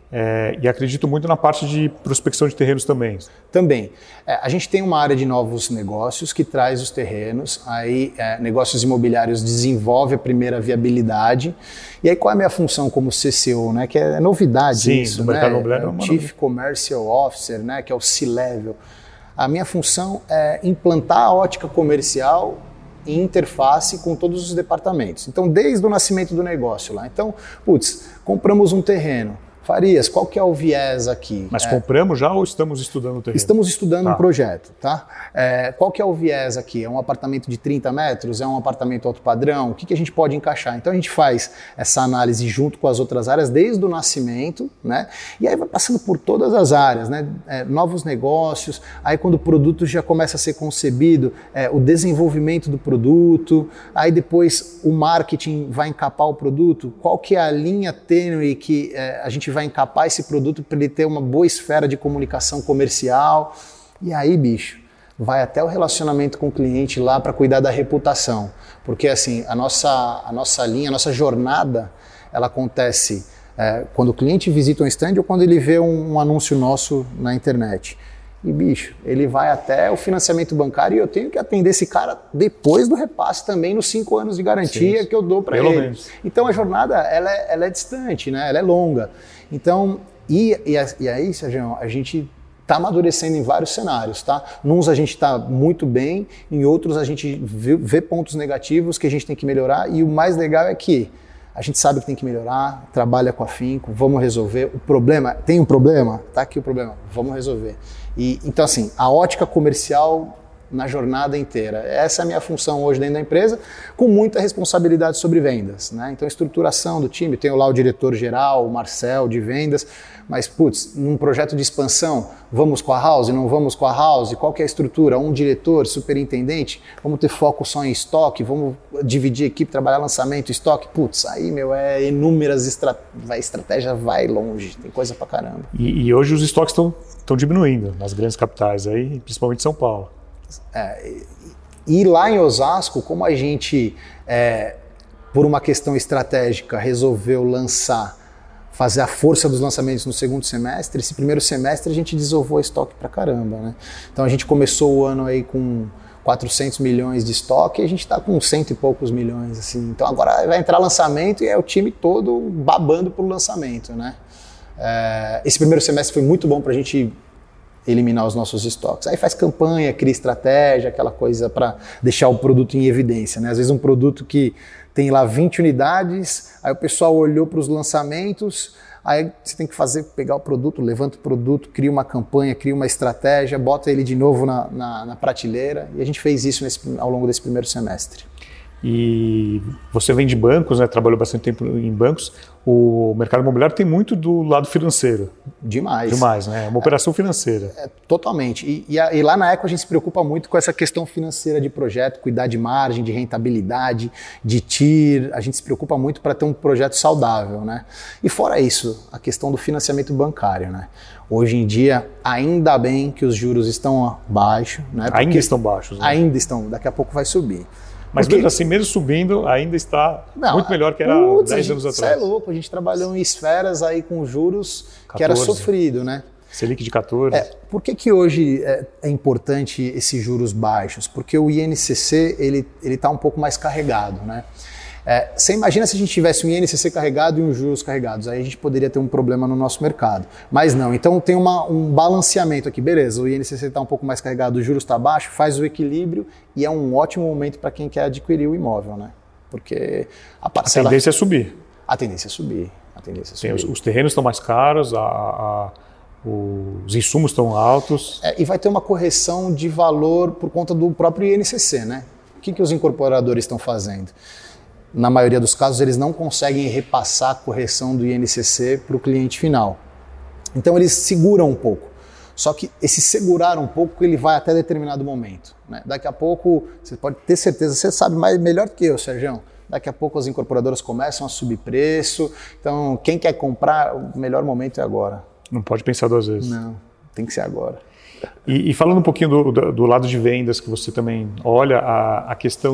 C: e acredito muito na parte de prospecção de terrenos também.
B: Também. A gente tem uma área de novos negócios que traz os terrenos, aí negócios imobiliários desenvolve a primeira viabilidade. E aí qual é a minha função como CCO, né? Que é novidade.
C: Sim,
B: isso,
C: no mercado
B: né?
C: imobiliário.
B: É o Chief Commercial Officer, né? Que é o C-Level. A minha função é implantar a ótica comercial em interface com todos os departamentos. Então, desde o nascimento do negócio lá. Então, compramos um terreno. Farias, qual que é o viés aqui?
C: Mas compramos já ou estamos estudando o terreno?
B: Estamos estudando um projeto, tá? Qual que é o viés aqui? É um apartamento de 30 metros? É um apartamento alto padrão? O que a gente pode encaixar? Então a gente faz essa análise junto com as outras áreas desde o nascimento, né? E aí vai passando por todas as áreas, né? Novos negócios, aí quando o produto já começa a ser concebido, o desenvolvimento do produto, aí depois o marketing vai encapar o produto, qual que é a linha tênue que a gente vai encapar esse produto para ele ter uma boa esfera de comunicação comercial. E aí, bicho, vai até o relacionamento com o cliente lá para cuidar da reputação. Porque assim, a nossa linha, a nossa jornada, ela acontece quando o cliente visita um stand ou quando ele vê um anúncio nosso na internet. E, bicho, ele vai até o financiamento bancário e eu tenho que atender esse cara depois do repasse também nos 5 anos de garantia que eu dou para ele. Menos. Então a jornada ela é distante, né? Ela é longa. Então, e aí, Sérgio, a gente está amadurecendo em vários cenários, tá? Nuns a gente está muito bem, em outros a gente vê pontos negativos que a gente tem que melhorar e o mais legal é que a gente sabe que tem que melhorar, trabalha com afinco, vamos resolver. O problema, tem um problema? Tá aqui o problema, vamos resolver. Então assim, a ótica comercial na jornada inteira. Essa é a minha função hoje dentro da empresa, com muita responsabilidade sobre vendas, né? Então, estruturação do time, tenho lá o diretor-geral, o Marcel, de vendas, mas, num projeto de expansão, vamos com a house, não vamos com a house? Qual que é a estrutura? Um diretor, superintendente? Vamos ter foco só em estoque? Vamos dividir a equipe, trabalhar lançamento, estoque? Aí, inúmeras estratégia vai longe, tem coisa pra caramba.
C: E hoje os estoques estão diminuindo nas grandes capitais, aí, principalmente São Paulo.
B: E lá em Osasco, como a gente, por uma questão estratégica, resolveu fazer a força dos lançamentos no segundo semestre, esse primeiro semestre a gente desovou estoque pra caramba, né? Então a gente começou o ano aí com 400 milhões de estoque e a gente está com 100 e poucos milhões, assim. Então agora vai entrar lançamento e é o time todo babando pro lançamento, né? Esse primeiro semestre foi muito bom pra gente eliminar os nossos estoques. Aí faz campanha, cria estratégia, aquela coisa para deixar o produto em evidência, né? Às vezes um produto que tem lá 20 unidades, aí o pessoal olhou para os lançamentos, aí você tem que pegar o produto, levanta o produto, cria uma campanha, cria uma estratégia, bota ele de novo na prateleira, e a gente fez isso ao longo desse primeiro semestre.
C: E você vem de bancos, né? Trabalhou bastante tempo em bancos. O mercado imobiliário tem muito do lado financeiro.
B: Demais.
C: Demais, né? É uma operação financeira.
B: Totalmente. E lá na Eco a gente se preocupa muito com essa questão financeira de projeto, cuidar de margem, de rentabilidade, de TIR. A gente se preocupa muito para ter um projeto saudável, né? E fora isso, a questão do financiamento bancário, né? Hoje em dia, ainda bem que os juros estão baixos, né?
C: Ainda estão baixos, né?
B: Ainda estão, daqui a pouco vai subir.
C: Mas mesmo assim, mesmo subindo, ainda está muito melhor que era 10 anos atrás.
B: Isso é louco, a gente trabalhou em esferas aí com juros 14, que era sofrido, né?
C: Selic de 14.
B: Por que hoje é importante esses juros baixos? Porque o INCC ele está um pouco mais carregado, né? Você imagina se a gente tivesse um INCC carregado e uns juros carregados, aí a gente poderia ter um problema no nosso mercado. Mas não, então tem um balanceamento aqui, beleza, o INCC está um pouco mais carregado, os juros está baixo, faz o equilíbrio e é um ótimo momento para quem quer adquirir o imóvel, né? Porque a parcela...
C: A tendência é subir.
B: A tendência é subir.
C: Os terrenos estão mais caros, os insumos estão altos.
B: E vai ter uma correção de valor por conta do próprio INCC, né? O que os incorporadores estão fazendo? Na maioria dos casos, eles não conseguem repassar a correção do INCC para o cliente final. Então, eles seguram um pouco. Só que esse segurar um pouco, ele vai até determinado momento, né? Daqui a pouco, você pode ter certeza, você sabe melhor que eu, Sérgio. Daqui a pouco as incorporadoras começam a subir preço. Então, quem quer comprar, o melhor momento é agora.
C: Não pode pensar duas vezes.
B: Não, tem que ser agora.
C: E falando um pouquinho do lado de vendas, que você também olha, a questão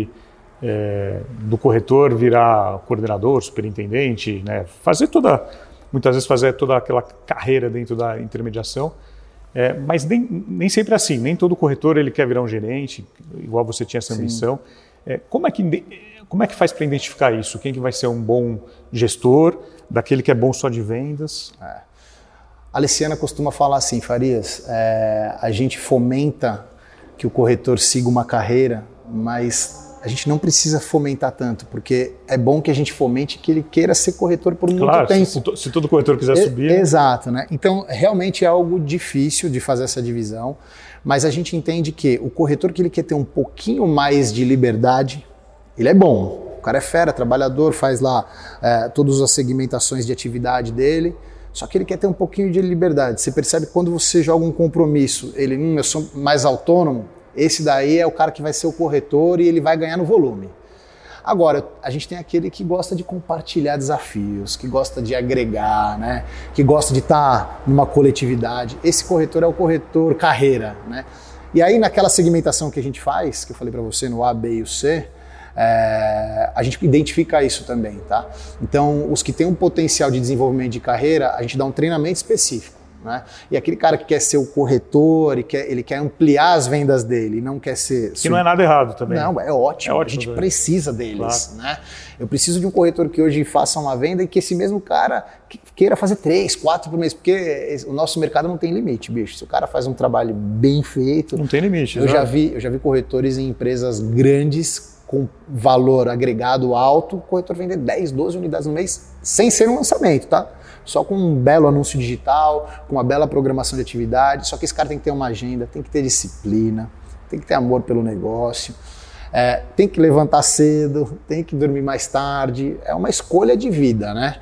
C: do corretor virar coordenador, superintendente, né? Muitas vezes fazer toda aquela carreira dentro da intermediação, mas nem sempre é assim, nem todo corretor ele quer virar um gerente, igual você tinha essa ambição. Como é que faz para identificar isso? Quem que vai ser um bom gestor, daquele que é bom só de vendas?
B: A Alessiana costuma falar assim, Farias, a gente fomenta que o corretor siga uma carreira, mas a gente não precisa fomentar tanto, porque é bom que a gente fomente que ele queira ser corretor por muito tempo.
C: Se todo corretor quiser subir...
B: Exato, né? Então, realmente é algo difícil de fazer essa divisão, mas a gente entende que o corretor que ele quer ter um pouquinho mais de liberdade, ele é bom. O cara é fera, trabalhador, faz lá todas as segmentações de atividade dele, só que ele quer ter um pouquinho de liberdade. Você percebe que quando você joga um compromisso, eu sou mais autônomo, esse daí é o cara que vai ser o corretor e ele vai ganhar no volume. Agora, a gente tem aquele que gosta de compartilhar desafios, que gosta de agregar, né? Que gosta de estar numa coletividade. Esse corretor é o corretor carreira, né? E aí, naquela segmentação que a gente faz, que eu falei para você no A, B e o C, a gente identifica isso também, tá? Então, os que têm um potencial de desenvolvimento de carreira, a gente dá um treinamento específico. Né? E aquele cara que quer ser o corretor, ele quer ampliar as vendas dele, não quer ser...
C: Que não é nada errado também.
B: Não, é ótimo, a gente precisa deles. Claro. Né? Eu preciso de um corretor que hoje faça uma venda e que esse mesmo cara queira fazer 3, 4 por mês, porque o nosso mercado não tem limite, bicho. Se o cara faz um trabalho bem feito...
C: Não tem limite.
B: Eu já vi corretores em empresas grandes com valor agregado alto, o corretor vender 10, 12 unidades no mês sem ser um lançamento, tá? Só com um belo anúncio digital, com uma bela programação de atividade, só que esse cara tem que ter uma agenda, tem que ter disciplina, tem que ter amor pelo negócio, tem que levantar cedo, tem que dormir mais tarde, é uma escolha de vida, né?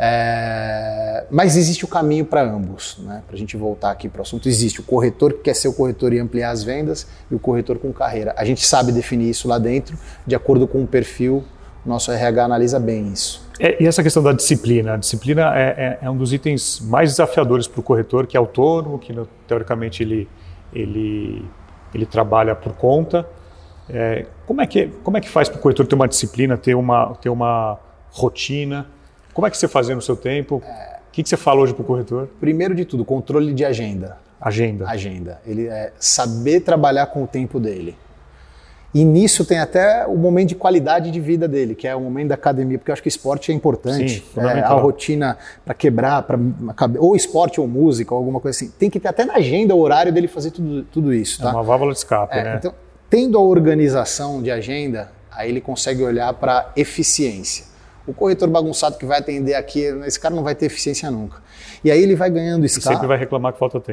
B: Mas existe o caminho para ambos, né? Para a gente voltar aqui para o assunto, existe o corretor que quer ser o corretor e ampliar as vendas e o corretor com carreira. A gente sabe definir isso lá dentro, de acordo com o perfil, o nosso RH analisa bem isso.
C: E essa questão da disciplina? A disciplina é um dos itens mais desafiadores para o corretor, que é autônomo, que teoricamente ele trabalha por conta. Como é que faz para o corretor ter uma disciplina, ter uma rotina? Como é que você faz no seu tempo? O que você fala hoje para o corretor?
B: Primeiro de tudo, controle de agenda. Agenda. Ele saber trabalhar com o tempo dele. E nisso tem até o momento de qualidade de vida dele, que é o momento da academia, porque eu acho que o esporte é importante.
C: Sim, fundamental.
B: A rotina para quebrar, ou esporte ou música, ou alguma coisa assim. Tem que ter até na agenda o horário dele fazer tudo isso. Tá?
C: É uma válvula de escape, né?
B: Então, tendo a organização de agenda, aí ele consegue olhar para eficiência. O corretor bagunçado que vai atender aqui, esse cara não vai ter eficiência nunca. E aí ele vai ganhando escala.
C: E sempre vai reclamar que falta tempo.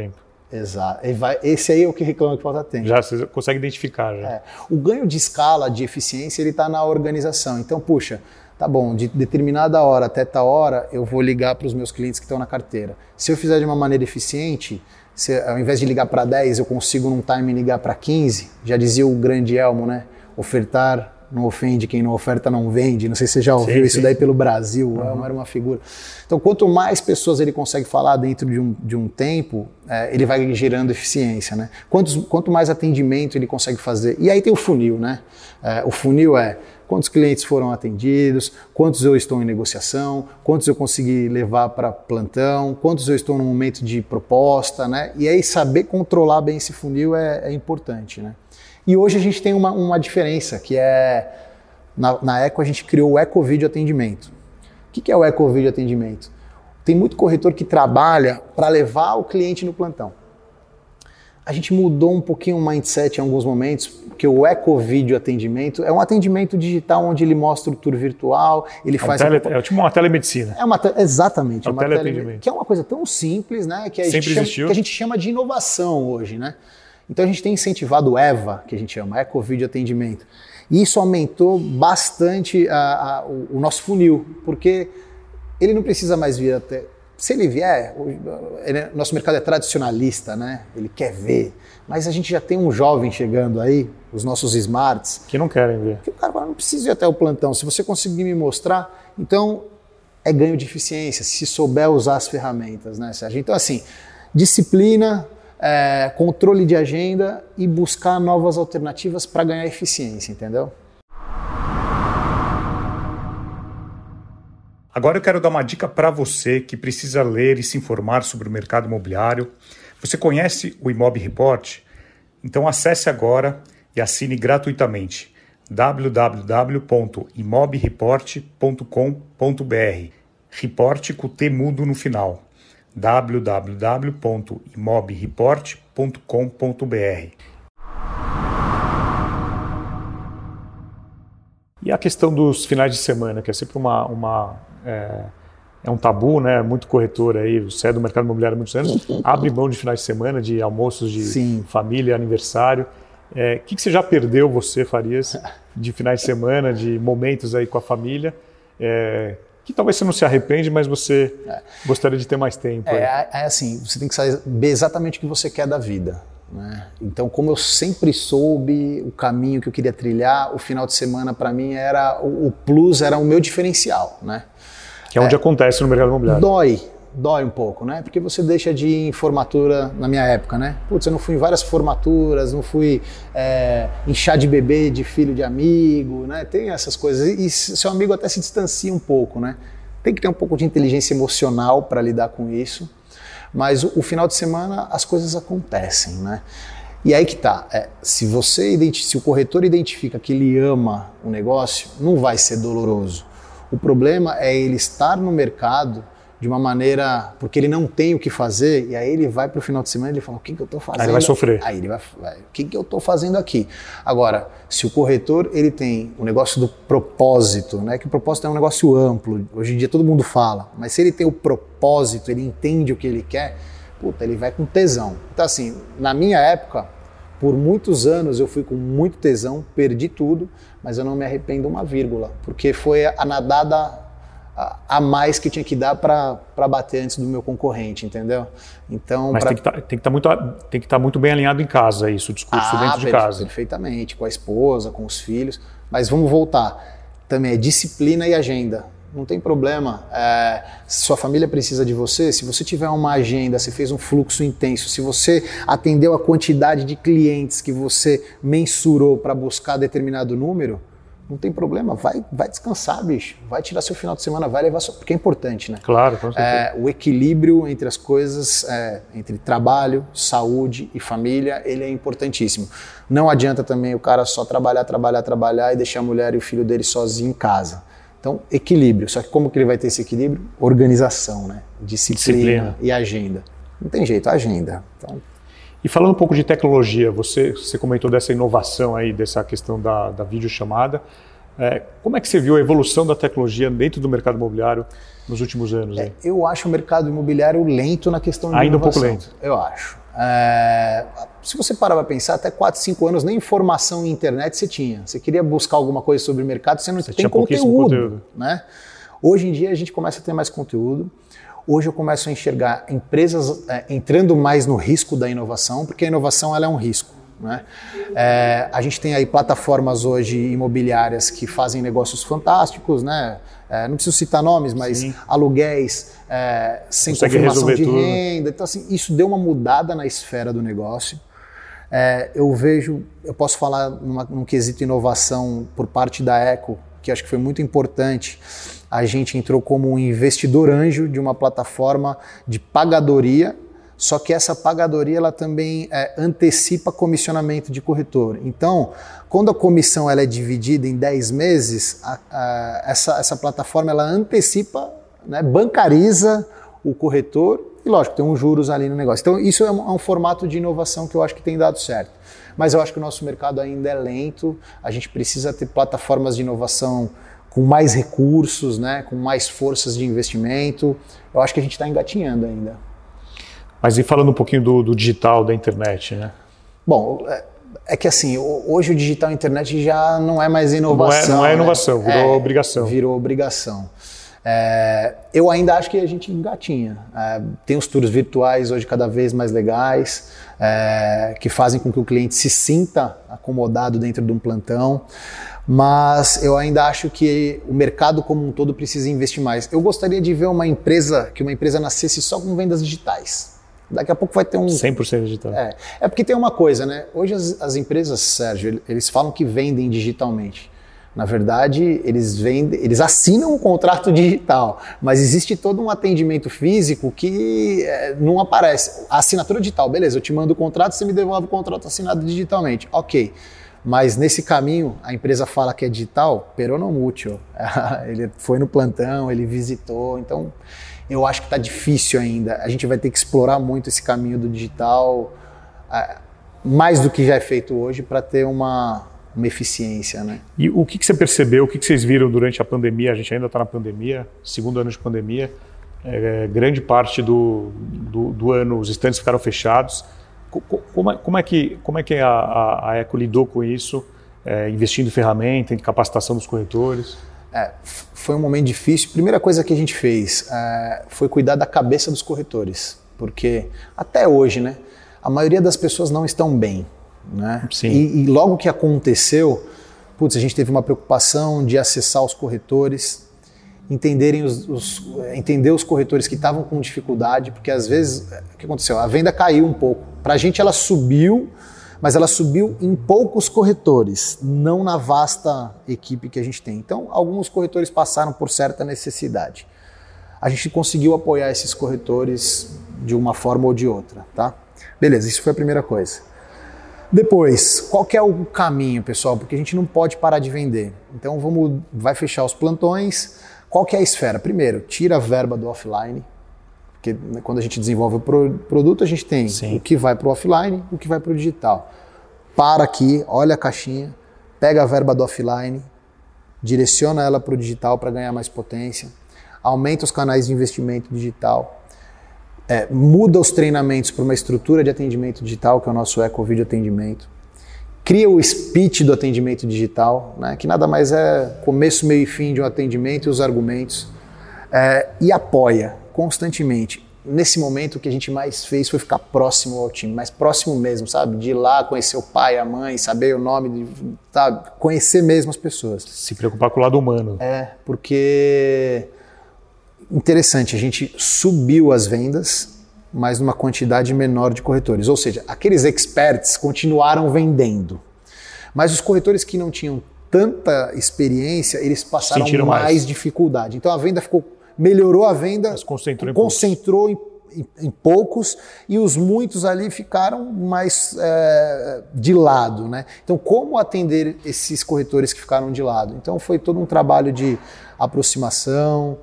B: Exato. Esse aí é o que reclama que falta tempo.
C: Já você consegue identificar. Já.
B: O ganho de escala, de eficiência, ele está na organização. Então, puxa, tá bom, de determinada hora até tal hora, eu vou ligar para os meus clientes que estão na carteira. Se eu fizer de uma maneira eficiente, ao invés de ligar para 10, eu consigo num time ligar para 15, já dizia o grande Elmo, né? Ofertar não ofende, quem não oferta não vende. Não sei se você já ouviu isso daí pelo Brasil, o Elmo era uma figura. Então, quanto mais pessoas ele consegue falar dentro de um tempo, ele vai gerando eficiência, né? Quanto mais atendimento ele consegue fazer. E aí tem o funil, né? O funil é quantos clientes foram atendidos, quantos eu estou em negociação, quantos eu consegui levar para plantão, quantos eu estou no momento de proposta, né? E aí saber controlar bem esse funil é importante, né? E hoje a gente tem uma diferença, que é, na Eco a gente criou o Ecovídeo Atendimento. O que é o Ecovídeo Atendimento? Tem muito corretor que trabalha para levar o cliente no plantão. A gente mudou um pouquinho o mindset em alguns momentos, porque o Ecovídeo Atendimento é um atendimento digital onde ele mostra o tour virtual, ele faz...
C: É tipo uma telemedicina.
B: Exatamente.
C: É um teleatendimento.
B: Que é uma coisa tão simples, né? Que a gente chama de inovação hoje, né? Então a gente tem incentivado o EVA, que a gente chama, Ecovídeo Atendimento. E isso aumentou bastante o nosso funil, porque ele não precisa mais vir até... Se ele vier, nosso mercado é tradicionalista, né? Ele quer ver. Mas a gente já tem um jovem chegando aí, os nossos smarts...
C: Que não querem ver.
B: Que o cara fala, não precisa ir até o plantão. Se você conseguir me mostrar, então é ganho de eficiência, se souber usar as ferramentas, né, Sérgio? Então, assim, disciplina... controle de agenda e buscar novas alternativas para ganhar eficiência, entendeu?
D: Agora eu quero dar uma dica para você que precisa ler e se informar sobre o mercado imobiliário. Você conhece o Imob Report? Então acesse agora e assine gratuitamente www.imobreport.com.br. Report com T mudo no final. www.imobreport.com.br.
C: E a questão dos finais de semana, que é sempre um tabu, né? Muito corretor aí, você é do mercado imobiliário há muitos anos, abre mão de finais de semana, de almoços de família, aniversário. O que você já perdeu, você, Farias, de finais de semana, de momentos aí com a família? Que talvez você não se arrepende, mas você gostaria de ter mais tempo.
B: Assim, você tem que saber exatamente o que você quer da vida, né? Então, como eu sempre soube o caminho que eu queria trilhar, o final de semana para mim era o plus, era o meu diferencial, né?
C: Que é onde acontece no mercado imobiliário.
B: Dói um pouco, né? Porque você deixa de ir em formatura na minha época, né? Putz, eu não fui em várias formaturas, não fui em chá de bebê de filho de amigo, né? Tem essas coisas. E seu amigo até se distancia um pouco, né? Tem que ter um pouco de inteligência emocional para lidar com isso. Mas o final de semana as coisas acontecem, né? E aí que tá. Se o corretor identifica que ele ama o negócio, não vai ser doloroso. O problema é ele estar no mercado de uma maneira, porque ele não tem o que fazer, e aí ele vai para o final de semana e ele fala, o que eu estou fazendo?
C: Aí ele vai sofrer.
B: Aí ele vai, o que eu estou fazendo aqui? Agora, se o corretor ele tem o negócio do propósito, né, que o propósito é um negócio amplo, hoje em dia todo mundo fala, mas se ele tem o propósito, ele entende o que ele quer, ele vai com tesão. Então assim, na minha época, por muitos anos eu fui com muito tesão, perdi tudo, mas eu não me arrependo uma vírgula, porque foi a nadada a mais que eu tinha que dar para bater antes do meu concorrente, entendeu? Então,
C: mas tem que estar muito bem alinhado em casa, isso, o discurso dentro de casa.
B: Perfeitamente, com a esposa, com os filhos. Mas vamos voltar. Também é disciplina e agenda. Não tem problema. Se sua família precisa de você, se você tiver uma agenda, você fez um fluxo intenso, se você atendeu a quantidade de clientes que você mensurou para buscar determinado número, não tem problema, vai descansar, bicho. Vai tirar seu final de semana, vai levar porque é importante, né?
C: Claro, com certeza.
B: O equilíbrio entre as coisas, entre trabalho, saúde e família, ele é importantíssimo. Não adianta também o cara só trabalhar e deixar a mulher e o filho dele sozinho em casa. Então, equilíbrio. Só que como que ele vai ter esse equilíbrio? Organização, né? Disciplina e agenda. Não tem jeito, agenda. Então...
C: E falando um pouco de tecnologia, você comentou dessa inovação aí, dessa questão da videochamada. Como é que você viu a evolução da tecnologia dentro do mercado imobiliário nos últimos anos?
B: Eu acho o mercado imobiliário lento na questão de
C: ainda
B: inovação.
C: Um pouco lento.
B: Eu acho. Se você parar para pensar, até 4, 5 anos nem informação em internet você tinha. Você queria buscar alguma coisa sobre o mercado, você não tem conteúdo. Né? Hoje em dia a gente começa a ter mais conteúdo. Hoje eu começo a enxergar empresas entrando mais no risco da inovação, porque a inovação ela é um risco. Né? A gente tem aí plataformas hoje imobiliárias que fazem negócios fantásticos, né? Não preciso citar nomes, mas sim, aluguéis sem confirmação de renda. Então, assim, isso deu uma mudada na esfera do negócio. Eu posso falar num quesito inovação por parte da Eco, que acho que foi muito importante. A gente entrou como um investidor anjo de uma plataforma de pagadoria, só que essa pagadoria ela também antecipa comissionamento de corretor. Então, quando a comissão ela é dividida em 10 meses, essa plataforma ela antecipa, né, bancariza o corretor e, lógico, tem uns juros ali no negócio. Então, isso é um formato de inovação que eu acho que tem dado certo. Mas eu acho que o nosso mercado ainda é lento, a gente precisa ter plataformas de inovação com mais recursos, né, com mais forças de investimento. Eu acho que a gente está engatinhando ainda.
C: Mas e falando um pouquinho do digital, da internet, né?
B: Bom, é que assim, hoje o digital e a internet já não é mais inovação.
C: Não é inovação, né? Virou obrigação.
B: Virou obrigação. Eu ainda acho que a gente engatinha. Tem os tours virtuais hoje cada vez mais legais, que fazem com que o cliente se sinta acomodado dentro de um plantão. Mas eu ainda acho que o mercado como um todo precisa investir mais. Eu gostaria de ver uma empresa nascesse só com vendas digitais. Daqui a pouco vai ter
C: 100% digital.
B: Porque tem uma coisa, né? Hoje as empresas, Sérgio, eles falam que vendem digitalmente. Na verdade, eles assinam um contrato digital, mas existe todo um atendimento físico que não aparece. A assinatura digital, beleza, eu te mando o contrato, você me devolve o contrato assinado digitalmente. Ok. Mas nesse caminho, a empresa fala que é digital, pero non mucho. Ele foi no plantão, ele visitou, então eu acho que está difícil ainda. A gente vai ter que explorar muito esse caminho do digital, mais do que já é feito hoje, para ter uma eficiência. Né?
C: E o que você percebeu, o que vocês viram durante a pandemia? A gente ainda está na pandemia, segundo ano de pandemia, grande parte do ano os estandes ficaram fechados. Como é que a Eco lidou com isso, investindo em ferramenta, em capacitação dos corretores?
B: Foi um momento difícil. Primeira coisa que a gente fez foi cuidar da cabeça dos corretores, porque até hoje, né, a maioria das pessoas não estão bem. Né?
C: Sim.
B: E logo que aconteceu, a gente teve uma preocupação de acessar os corretores, entender os corretores que estavam com dificuldade, porque às vezes, o que aconteceu? A venda caiu um pouco. Para a gente ela subiu, mas ela subiu em poucos corretores, não na vasta equipe que a gente tem. Então, alguns corretores passaram por certa necessidade. A gente conseguiu apoiar esses corretores de uma forma ou de outra, tá? Beleza, isso foi a primeira coisa. Depois, qual que é o caminho, pessoal? Porque a gente não pode parar de vender. Então, vai fechar os plantões. Qual que é a esfera? Primeiro, tira a verba do offline, porque quando a gente desenvolve o produto, a gente tem Sim. o que vai para o offline, o que vai para o digital. Para aqui, olha a caixinha, pega a verba do offline, direciona ela para o digital para ganhar mais potência, aumenta os canais de investimento digital, muda os treinamentos para uma estrutura de atendimento digital, que é o nosso Eco Video Atendimento, cria o speech do atendimento digital, né, que nada mais é começo, meio e fim de um atendimento e os argumentos, e apoia constantemente. Nesse momento, o que a gente mais fez foi ficar próximo ao time, mais próximo mesmo, sabe? De ir lá, conhecer o pai, a mãe, saber o nome, sabe? Conhecer mesmo as pessoas.
C: Se preocupar com o lado humano.
B: Porque... Interessante, a gente subiu as vendas, mas numa quantidade menor de corretores. Ou seja, aqueles experts continuaram vendendo. Mas os corretores que não tinham tanta experiência, eles passaram mais dificuldade. Então a venda melhorou a venda, mas concentrou em poucos, e os muitos ali ficaram mais de lado. Né? Então como atender esses corretores que ficaram de lado? Então foi todo um trabalho de aproximação,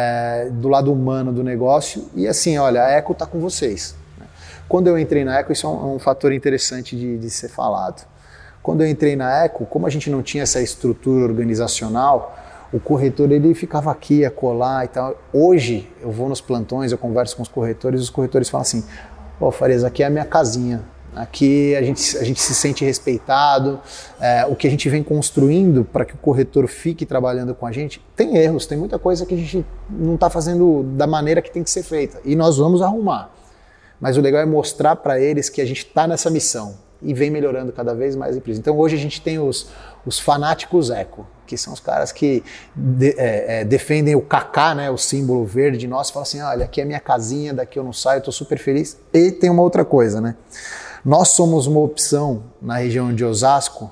B: do lado humano do negócio, e assim, olha, a Eco está com vocês. Quando eu entrei na Eco, isso é um fator interessante de ser falado. Quando eu entrei na Eco, como a gente não tinha essa estrutura organizacional, o corretor ele ficava aqui, acolá e tal. Hoje eu vou nos plantões, eu converso com os corretores falam assim, Pô, Farias, aqui é a minha casinha. Aqui a gente se sente respeitado. O que a gente vem construindo para que o corretor fique trabalhando com a gente, tem erros, tem muita coisa que a gente não está fazendo da maneira que tem que ser feita. E nós vamos arrumar. Mas o legal é mostrar para eles que a gente está nessa missão e vem melhorando cada vez mais a empresa. Então hoje a gente tem os fanáticos eco, que são os caras que defendem o Kaká, né, o símbolo verde nosso, falam assim, olha, aqui é minha casinha, daqui eu não saio, estou super feliz. E tem uma outra coisa, né? Nós somos uma opção na região de Osasco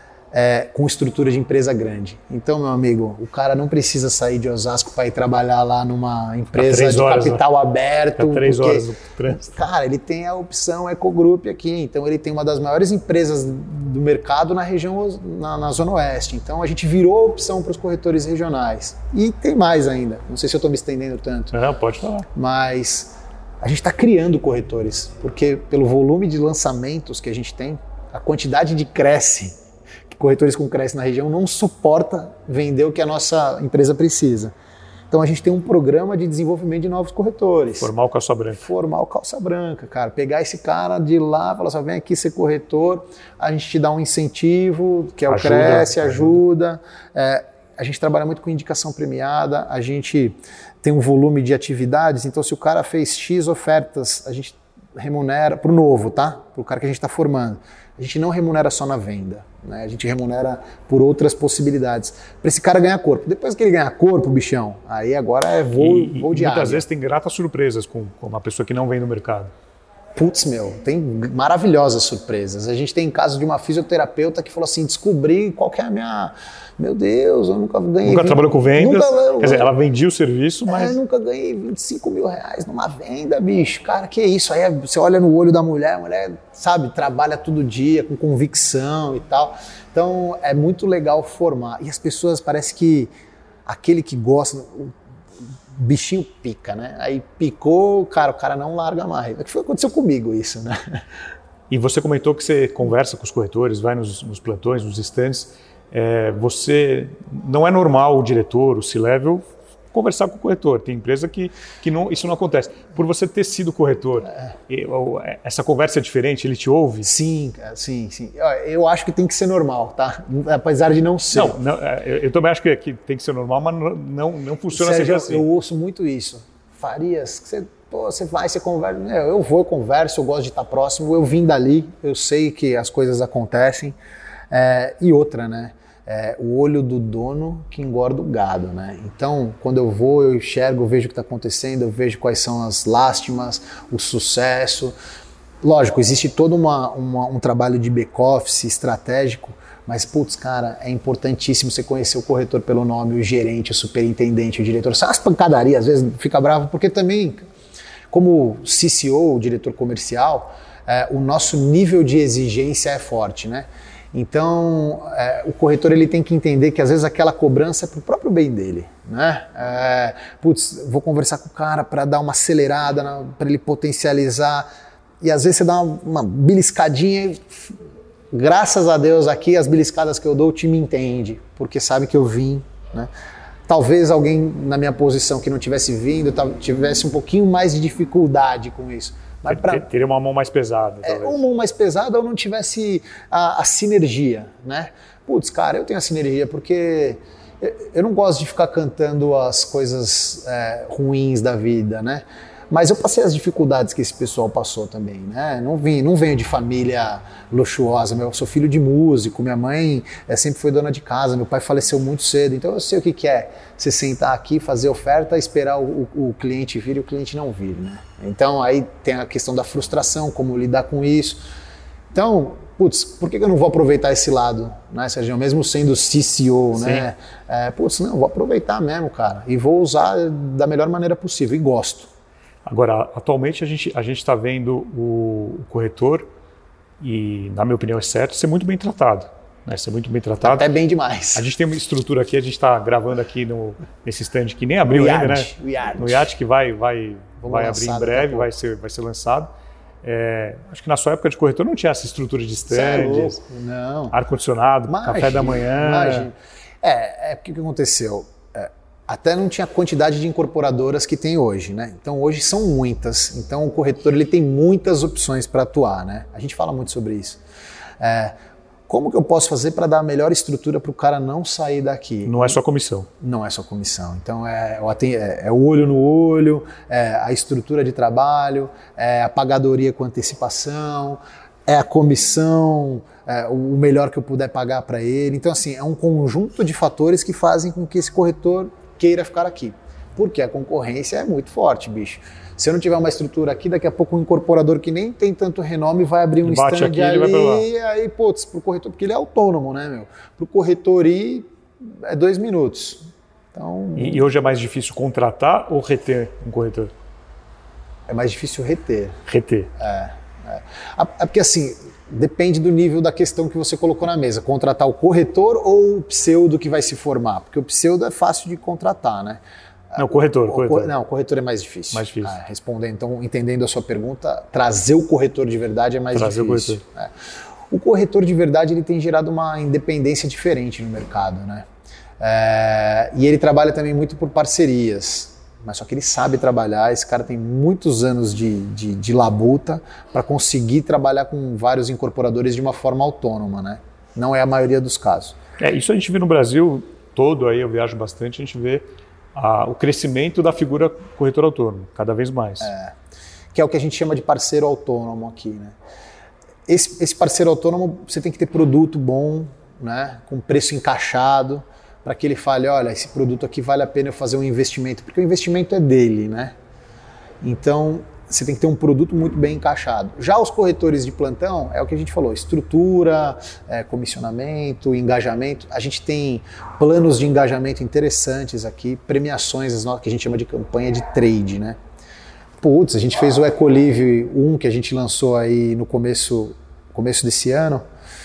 B: com estrutura de empresa grande. Então, meu amigo, o cara não precisa sair de Osasco para ir trabalhar lá numa empresa de capital aberto.
C: 3 horas no trânsito.
B: Cara, ele tem a opção Ecogroup aqui, então ele tem uma das maiores empresas do mercado na região, na Zona Oeste. Então a gente virou a opção para os corretores regionais. E tem mais ainda, não sei se eu estou me estendendo tanto.
C: Não, pode falar.
B: Mas a gente está criando corretores, porque pelo volume de lançamentos que a gente tem, a quantidade de corretores com cresce na região não suporta vender o que a nossa empresa precisa. Então a gente tem um programa de desenvolvimento de novos corretores.
C: Formar o calça branca.
B: Formar o calça branca, cara. Pegar esse cara de lá, falar assim, vem aqui ser corretor, a gente te dá um incentivo, que é o Cresce, ajuda. A gente trabalha muito com indicação premiada, a gente tem um volume de atividades, então se o cara fez X ofertas, a gente remunera, para o novo, tá? Para o cara que a gente está formando. A gente não remunera só na venda, né? A gente remunera por outras possibilidades. Para esse cara ganhar corpo. Depois que ele ganhar corpo, bichão, aí agora é voo de águia.
C: Muitas vezes tem gratas surpresas com uma pessoa que não vem no mercado.
B: Putz, meu, tem maravilhosas surpresas. A gente tem caso de uma fisioterapeuta que falou assim, descobri qual que é a minha... Meu Deus, eu nunca ganhei...
C: Nunca trabalhou com vendas? Quer dizer, ela vendia o serviço, mas...
B: nunca ganhei 25 mil reais numa venda, bicho. Cara, que isso? Aí você olha no olho da mulher, a mulher, sabe, trabalha todo dia com convicção e tal. Então, é muito legal formar. E as pessoas, parece que aquele que gosta... bichinho pica, né? Aí picou, cara, o cara não larga mais. É que aconteceu comigo isso, né?
C: E você comentou que você conversa com os corretores, vai nos plantões, nos estandes. Você não é normal o diretor, o C-level, conversar com o corretor. Tem empresa que não, isso não acontece. Por você ter sido corretor, essa conversa é diferente? Ele te ouve?
B: Sim. Eu acho que tem que ser normal, tá? Apesar de não ser.
C: Não, eu também acho que tem que ser normal, mas não funciona
B: Sérgio,
C: assim.
B: Eu ouço muito isso. Farias, você vai, você conversa. Eu vou, eu converso, eu gosto de estar próximo, eu vim dali, eu sei que as coisas acontecem. E outra, né? O olho do dono que engorda o gado, né? Então, quando eu vou, eu enxergo, eu vejo o que está acontecendo, eu vejo quais são as lástimas, o sucesso. Lógico, existe todo um trabalho de back-office estratégico, mas, putz, cara, é importantíssimo você conhecer o corretor pelo nome, o gerente, o superintendente, o diretor. Só as pancadarias, às vezes fica bravo, porque também, como CCO, o diretor comercial, o nosso nível de exigência é forte, né? Então, o corretor ele tem que entender que às vezes aquela cobrança é para o próprio bem dele, né? Vou conversar com o cara para dar uma acelerada, para ele potencializar, e às vezes você dá uma beliscadinha e, graças a Deus aqui, as beliscadas que eu dou o time entende, porque sabe que eu vim, né? Talvez alguém na minha posição que não tivesse vindo, tivesse um pouquinho mais de dificuldade com isso.
C: Teria uma mão mais pesada.
B: Uma mão mais pesada ou não tivesse a sinergia, né? Putz, cara, eu tenho a sinergia porque eu não gosto de ficar cantando as coisas ruins da vida, né? Mas eu passei as dificuldades que esse pessoal passou também, né? Não venho de família luxuosa, eu sou filho de músico, minha mãe sempre foi dona de casa, meu pai faleceu muito cedo, então eu sei o que é você sentar aqui, fazer oferta, esperar o cliente vir e o cliente não vir, né? Então aí tem a questão da frustração, como lidar com isso. Então, putz, por que eu não vou aproveitar esse lado, né, Sérgio? Mesmo sendo CCO,
C: Sim.
B: né? Vou aproveitar mesmo, cara, e vou usar da melhor maneira possível, e gosto.
C: Agora, atualmente a gente está vendo o corretor, e na minha opinião é certo, ser muito bem tratado. Né? Ser muito bem tratado.
B: Até bem demais.
C: A gente tem uma estrutura aqui, a gente está gravando aqui nesse stand que nem abriu ainda, né? No Yacht, que vai abrir em breve, vai ser lançado. Acho que na sua época de corretor não tinha essa estrutura de stands, ar-condicionado, café da manhã.
B: Imagina. O que aconteceu? até não tinha a quantidade de incorporadoras que tem hoje, né? Então hoje são muitas. Então o corretor ele tem muitas opções para atuar, né? A gente fala muito sobre isso. Como que eu posso fazer para dar a melhor estrutura para o cara não sair daqui?
C: Não é só comissão.
B: Não é só comissão. Então é o olho no olho, a estrutura de trabalho, a pagadoria com antecipação, a comissão, o melhor que eu puder pagar para ele. Então assim, é um conjunto de fatores que fazem com que esse corretor queira ficar aqui. Porque a concorrência é muito forte, bicho. Se eu não tiver uma estrutura aqui, daqui a pouco um incorporador que nem tem tanto renome vai abrir um stand
C: aqui,
B: ali,
C: ele vai pra lá.
B: e aí, putz, pro corretor, porque ele é autônomo, né, meu? Pro corretor ir, é 2 minutos. Então,
C: E hoje é mais difícil contratar ou reter um corretor?
B: é mais difícil reter.
C: Reter.
B: É porque assim, depende do nível da questão que você colocou na mesa. Contratar o corretor ou o pseudo que vai se formar? Porque o pseudo é fácil de contratar, né?
C: Não, corretor.
B: Não, o corretor é mais difícil.
C: Mais difícil.
B: Respondendo, então, entendendo a sua pergunta, trazer o corretor de verdade é mais difícil.
C: O corretor.
B: O corretor de verdade ele tem gerado uma independência diferente no mercado, né? E ele trabalha também muito por parcerias. Mas só que ele sabe trabalhar, esse cara tem muitos anos de labuta para conseguir trabalhar com vários incorporadores de uma forma autônoma, né? Não é a maioria dos casos.
C: Isso a gente vê no Brasil todo, aí eu viajo bastante, a gente vê o crescimento da figura corretor autônomo, cada vez mais.
B: Que é o que a gente chama de parceiro autônomo aqui, né? Esse parceiro autônomo, você tem que ter produto bom, né? Com preço encaixado, para que ele fale, olha, esse produto aqui vale a pena eu fazer um investimento, porque o investimento é dele, né? Então, você tem que ter um produto muito bem encaixado. Já os corretores de plantão, é o que a gente falou, estrutura, comissionamento, engajamento. A gente tem planos de engajamento interessantes aqui, premiações, que a gente chama de campanha de trade, né? Putz, a gente fez o Ecolive 1, que a gente lançou aí no começo desse ano.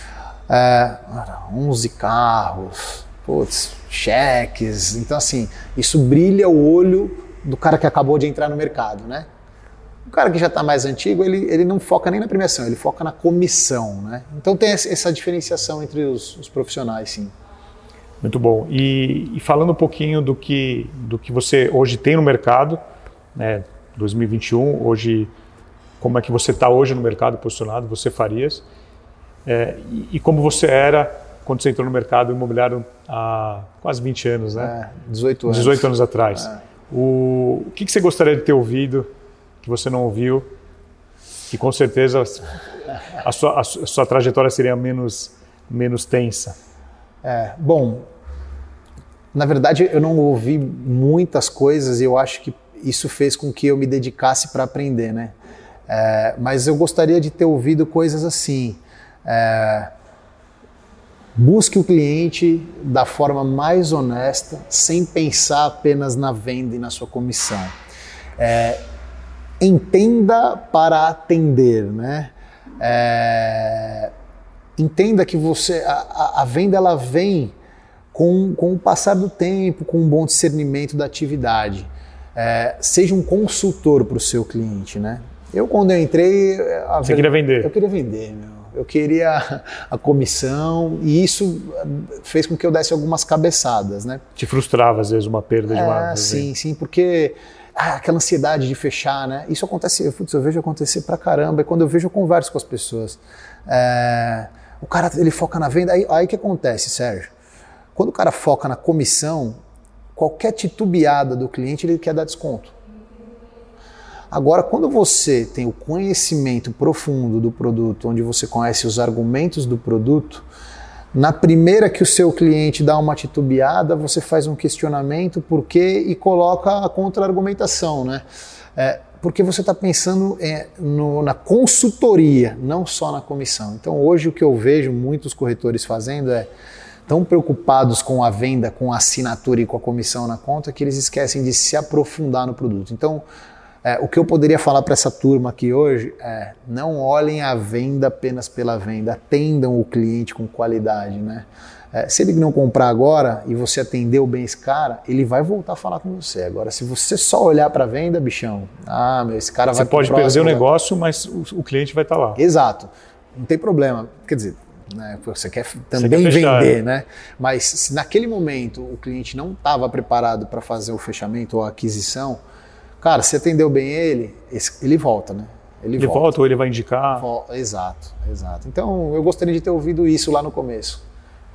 B: 11 carros, putz, cheques. Então, assim, isso brilha o olho do cara que acabou de entrar no mercado, né? O cara que já está mais antigo, ele não foca nem na premiação, ele foca na comissão, né? Então tem essa diferenciação entre os profissionais, sim.
C: Muito bom. E falando um pouquinho do que você hoje tem no mercado, né, 2021, hoje, como é que você está hoje no mercado posicionado, você Farias, e como você era quando você entrou no mercado imobiliário há quase 20 anos, né?
B: 18 anos.
C: 18 anos atrás. O que você gostaria de ter ouvido que você não ouviu, que com certeza a sua trajetória seria menos tensa?
B: Bom, na verdade eu não ouvi muitas coisas e eu acho que isso fez com que eu me dedicasse para aprender, né? Mas eu gostaria de ter ouvido coisas assim, busque o cliente da forma mais honesta, sem pensar apenas na venda e na sua comissão. Entenda para atender, né? Entenda que a venda ela vem com o passar do tempo, com um bom discernimento da atividade. Seja um consultor para o seu cliente, né? Quando eu entrei...
C: Você queria vender?
B: Eu queria vender, meu. Eu queria a comissão e isso fez com que eu desse algumas cabeçadas, né?
C: Te frustrava, às vezes, uma perda de uma...
B: Sim, porque... aquela ansiedade de fechar, né? Isso acontece, eu vejo acontecer pra caramba, e quando eu vejo eu converso com as pessoas. O cara, ele foca na venda, aí que acontece, Sérgio? Quando o cara foca na comissão, qualquer titubeada do cliente, ele quer dar desconto. Agora, quando você tem o conhecimento profundo do produto, onde você conhece os argumentos do produto, na primeira que o seu cliente dá uma titubeada, você faz um questionamento, por quê, e coloca a contra-argumentação, né? Porque você está pensando na consultoria, não só na comissão. Então hoje o que eu vejo muitos corretores fazendo tão preocupados com a venda, com a assinatura e com a comissão na conta, que eles esquecem de se aprofundar no produto. Então o que eu poderia falar para essa turma aqui hoje não olhem a venda apenas pela venda, atendam o cliente com qualidade, né? Se ele não comprar agora e você atendeu bem esse cara, ele vai voltar a falar com você. Agora, se você só olhar para a venda, bichão, esse cara vai...
C: Você pode perder o negócio, mas o cliente vai estar lá.
B: Exato, não tem problema. Quer dizer, né? Você quer também vender, né? Mas se naquele momento o cliente não estava preparado para fazer o fechamento ou a aquisição, cara, se atendeu bem ele volta, né?
C: Ele volta ou ele vai indicar?
B: Exato. Então eu gostaria de ter ouvido isso lá no começo.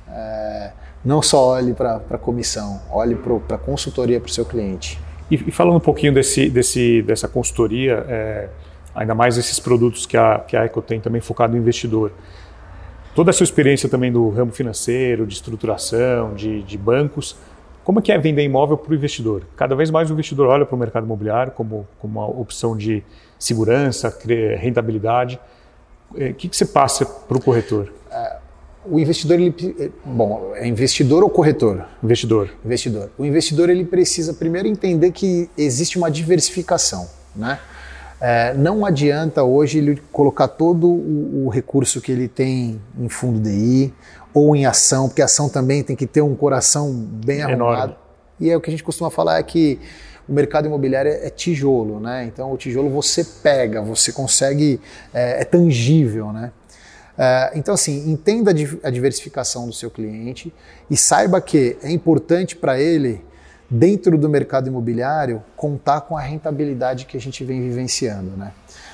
B: Não só olhe para a comissão, olhe para a consultoria para o seu cliente.
C: E falando um pouquinho dessa consultoria, ainda mais esses produtos que a Eco tem também focado no investidor, toda a sua experiência também do ramo financeiro, de estruturação, de bancos, como é que é vender imóvel para o investidor? Cada vez mais o investidor olha para o mercado imobiliário como uma opção de segurança, rentabilidade. O que você passa para o corretor?
B: O investidor, é investidor ou corretor?
C: Investidor.
B: O investidor ele precisa primeiro entender que existe uma diversificação, né? Não adianta hoje ele colocar todo o recurso que ele tem em fundo DI ou em ação, porque a ação também tem que ter um coração bem arrumado. E o que a gente costuma falar é que o mercado imobiliário é tijolo, né? Então o tijolo você pega, você consegue, é tangível, né? Então assim, entenda a diversificação do seu cliente e saiba que é importante para ele, dentro do mercado imobiliário, contar com a rentabilidade que a gente vem vivenciando, né?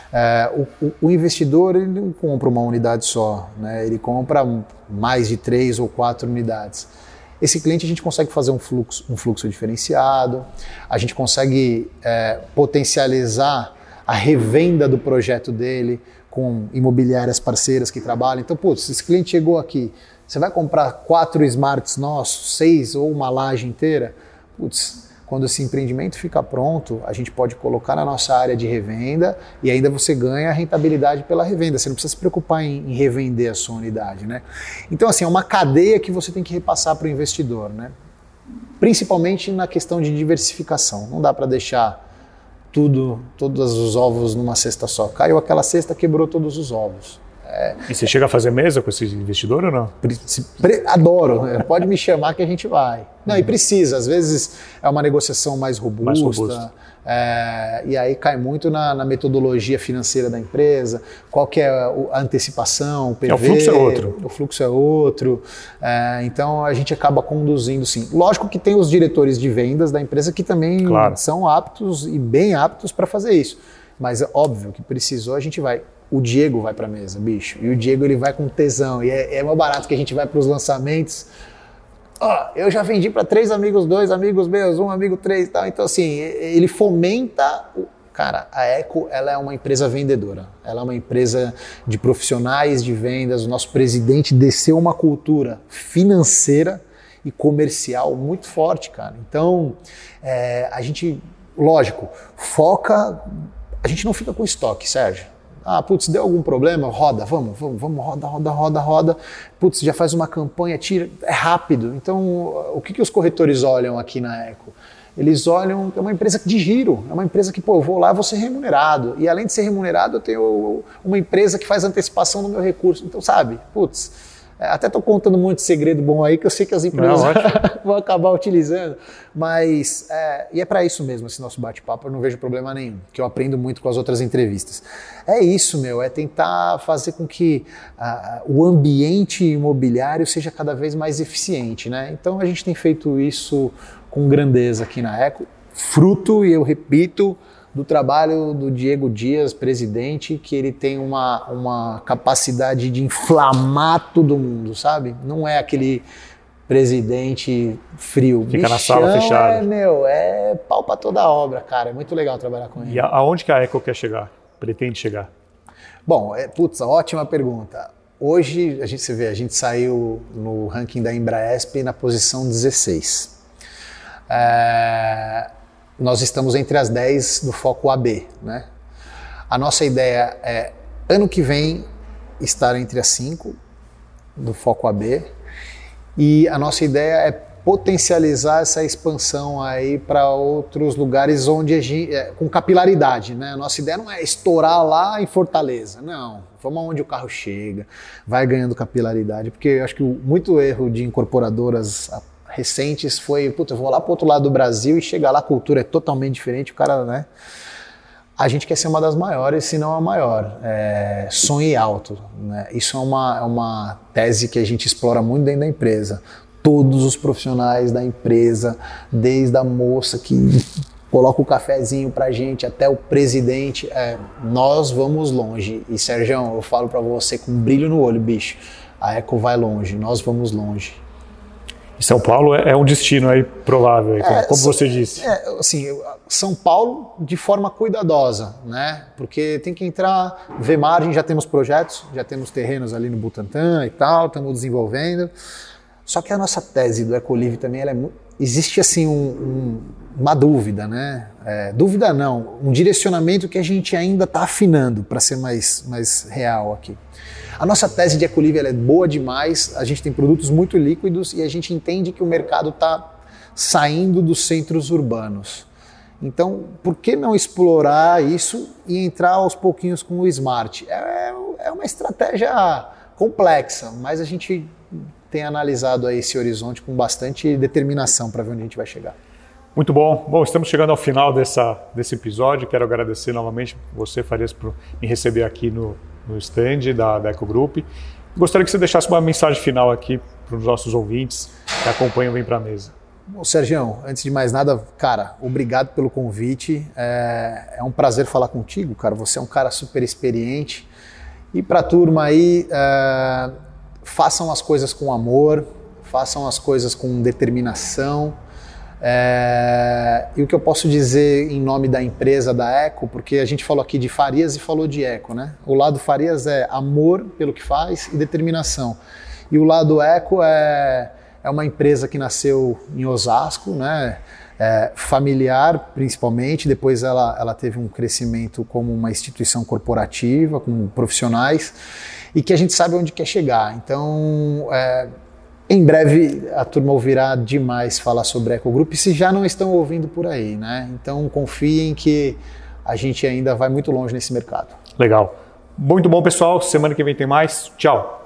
B: O investidor ele não compra uma unidade só, né? Ele compra mais de 3 ou 4 unidades. Esse cliente a gente consegue fazer um fluxo diferenciado, a gente consegue potencializar a revenda do projeto dele com imobiliárias parceiras que trabalham. Então, putz, esse cliente chegou aqui, você vai comprar 4 smarts nossos, 6 ou uma laje inteira? Putz, quando esse empreendimento fica pronto, a gente pode colocar na nossa área de revenda e ainda você ganha a rentabilidade pela revenda. Você não precisa se preocupar em revender a sua unidade, né? Então, assim, é uma cadeia que você tem que repassar para o investidor, né? Principalmente na questão de diversificação. Não dá para deixar todos os ovos numa cesta só. Caiu aquela cesta, quebrou todos os ovos.
C: E você chega a fazer mesa com esse investidor ou não?
B: Adoro, pode me chamar que a gente vai. Não, e precisa, às vezes é uma negociação mais robusta. E aí cai muito na metodologia financeira da empresa, qual que é a antecipação, o PV.
C: O fluxo é outro.
B: O fluxo é outro. Então a gente acaba conduzindo sim. Lógico que tem os diretores de vendas da empresa que também são aptos e bem aptos para fazer isso. Mas é óbvio que precisou, a gente vai. O Diego vai para a mesa, bicho. E o Diego ele vai com tesão. E é mais barato que a gente vai para os lançamentos. Eu já vendi para 3 amigos, 2 amigos meus, 1 amigo, 3 e tal. Então, assim, ele fomenta. Cara, a Eco ela é uma empresa vendedora. Ela é uma empresa de profissionais de vendas. O nosso presidente desceu uma cultura financeira e comercial muito forte, cara. Então, a gente, lógico, foca. A gente não fica com estoque, Sérgio. Putz, deu algum problema? Roda, vamos, roda. Putz, já faz uma campanha, tira, é rápido. Então, o que os corretores olham aqui na Eco? Eles olham, é uma empresa de giro, é uma empresa que, eu vou lá, vou ser remunerado. E além de ser remunerado, eu tenho uma empresa que faz antecipação do meu recurso. Então, sabe, putz, até estou contando um monte de segredo bom aí que eu sei que as empresas vão acabar utilizando, mas e é para isso mesmo esse nosso bate-papo, eu não vejo problema nenhum, que eu aprendo muito com as outras entrevistas. É isso, é tentar fazer com que o ambiente imobiliário seja cada vez mais eficiente, né? Então a gente tem feito isso com grandeza aqui na Eco, fruto, e eu repito, do trabalho do Diego Dias, presidente, que ele tem uma capacidade de inflamar todo mundo, sabe? Não é aquele presidente frio.
C: Fica na sala fechada.
B: É pau pra toda a obra, cara. É muito legal trabalhar com ele.
C: E aonde que a Eco quer chegar? Pretende chegar?
B: Bom, ótima pergunta. Hoje, a gente saiu no ranking da Embraesp na posição 16. Nós estamos entre as 10 do foco AB, né? A nossa ideia é, ano que vem, estar entre as 5 do foco AB, e a nossa ideia é potencializar essa expansão aí para outros lugares onde com capilaridade, né? A nossa ideia não é estourar lá em Fortaleza, não. Vamos aonde o carro chega, vai ganhando capilaridade, porque eu acho que muito erro de incorporadoras recentes foi, eu vou lá para o outro lado do Brasil e chegar lá, a cultura é totalmente diferente, o cara, né? A gente quer ser uma das maiores, se não a maior. Sonhe alto, né? Isso é uma tese que a gente explora muito dentro da empresa. Todos os profissionais da empresa, desde a moça que coloca o cafezinho pra gente até o presidente, nós vamos longe. E Sérgio, eu falo pra você com um brilho no olho, bicho, a Eco vai longe, nós vamos longe.
C: E São Paulo é um destino aí provável, como você disse.
B: Assim, São Paulo de forma cuidadosa, né? Porque tem que entrar, ver margem, já temos projetos, já temos terrenos ali no Butantã e tal, estamos desenvolvendo. Só que a nossa tese do Ecolive também, existe assim uma dúvida, né? Dúvida não, um direcionamento que a gente ainda está afinando para ser mais real aqui. A nossa tese de Ecolive é boa demais, a gente tem produtos muito líquidos e a gente entende que o mercado está saindo dos centros urbanos. Então, por que não explorar isso e entrar aos pouquinhos com o Smart? É uma estratégia complexa, mas a gente tem analisado aí esse horizonte com bastante determinação para ver onde a gente vai chegar.
C: Muito bom. Bom, estamos chegando ao final desse episódio. Quero agradecer novamente você, Farias, por me receber aqui no stand da Eco Group. Gostaria que você deixasse uma mensagem final aqui para os nossos ouvintes que acompanham Vem Pra Mesa.
B: Bom, Sérgio, antes de mais nada, cara, obrigado pelo convite. É um prazer falar contigo, cara. Você é um cara super experiente. E para a turma aí, façam as coisas com amor, façam as coisas com determinação. E o que eu posso dizer em nome da empresa, da Eco, porque a gente falou aqui de Farias e falou de Eco, né? O lado Farias é amor pelo que faz e determinação. E o lado Eco é uma empresa que nasceu em Osasco, né? Familiar principalmente, depois ela teve um crescimento como uma instituição corporativa, com profissionais, e que a gente sabe onde quer chegar. Então, em breve a turma ouvirá demais falar sobre a Eco Group, se já não estão ouvindo por aí, né? Então confiem que a gente ainda vai muito longe nesse mercado.
C: Legal. Muito bom, pessoal. Semana que vem tem mais. Tchau.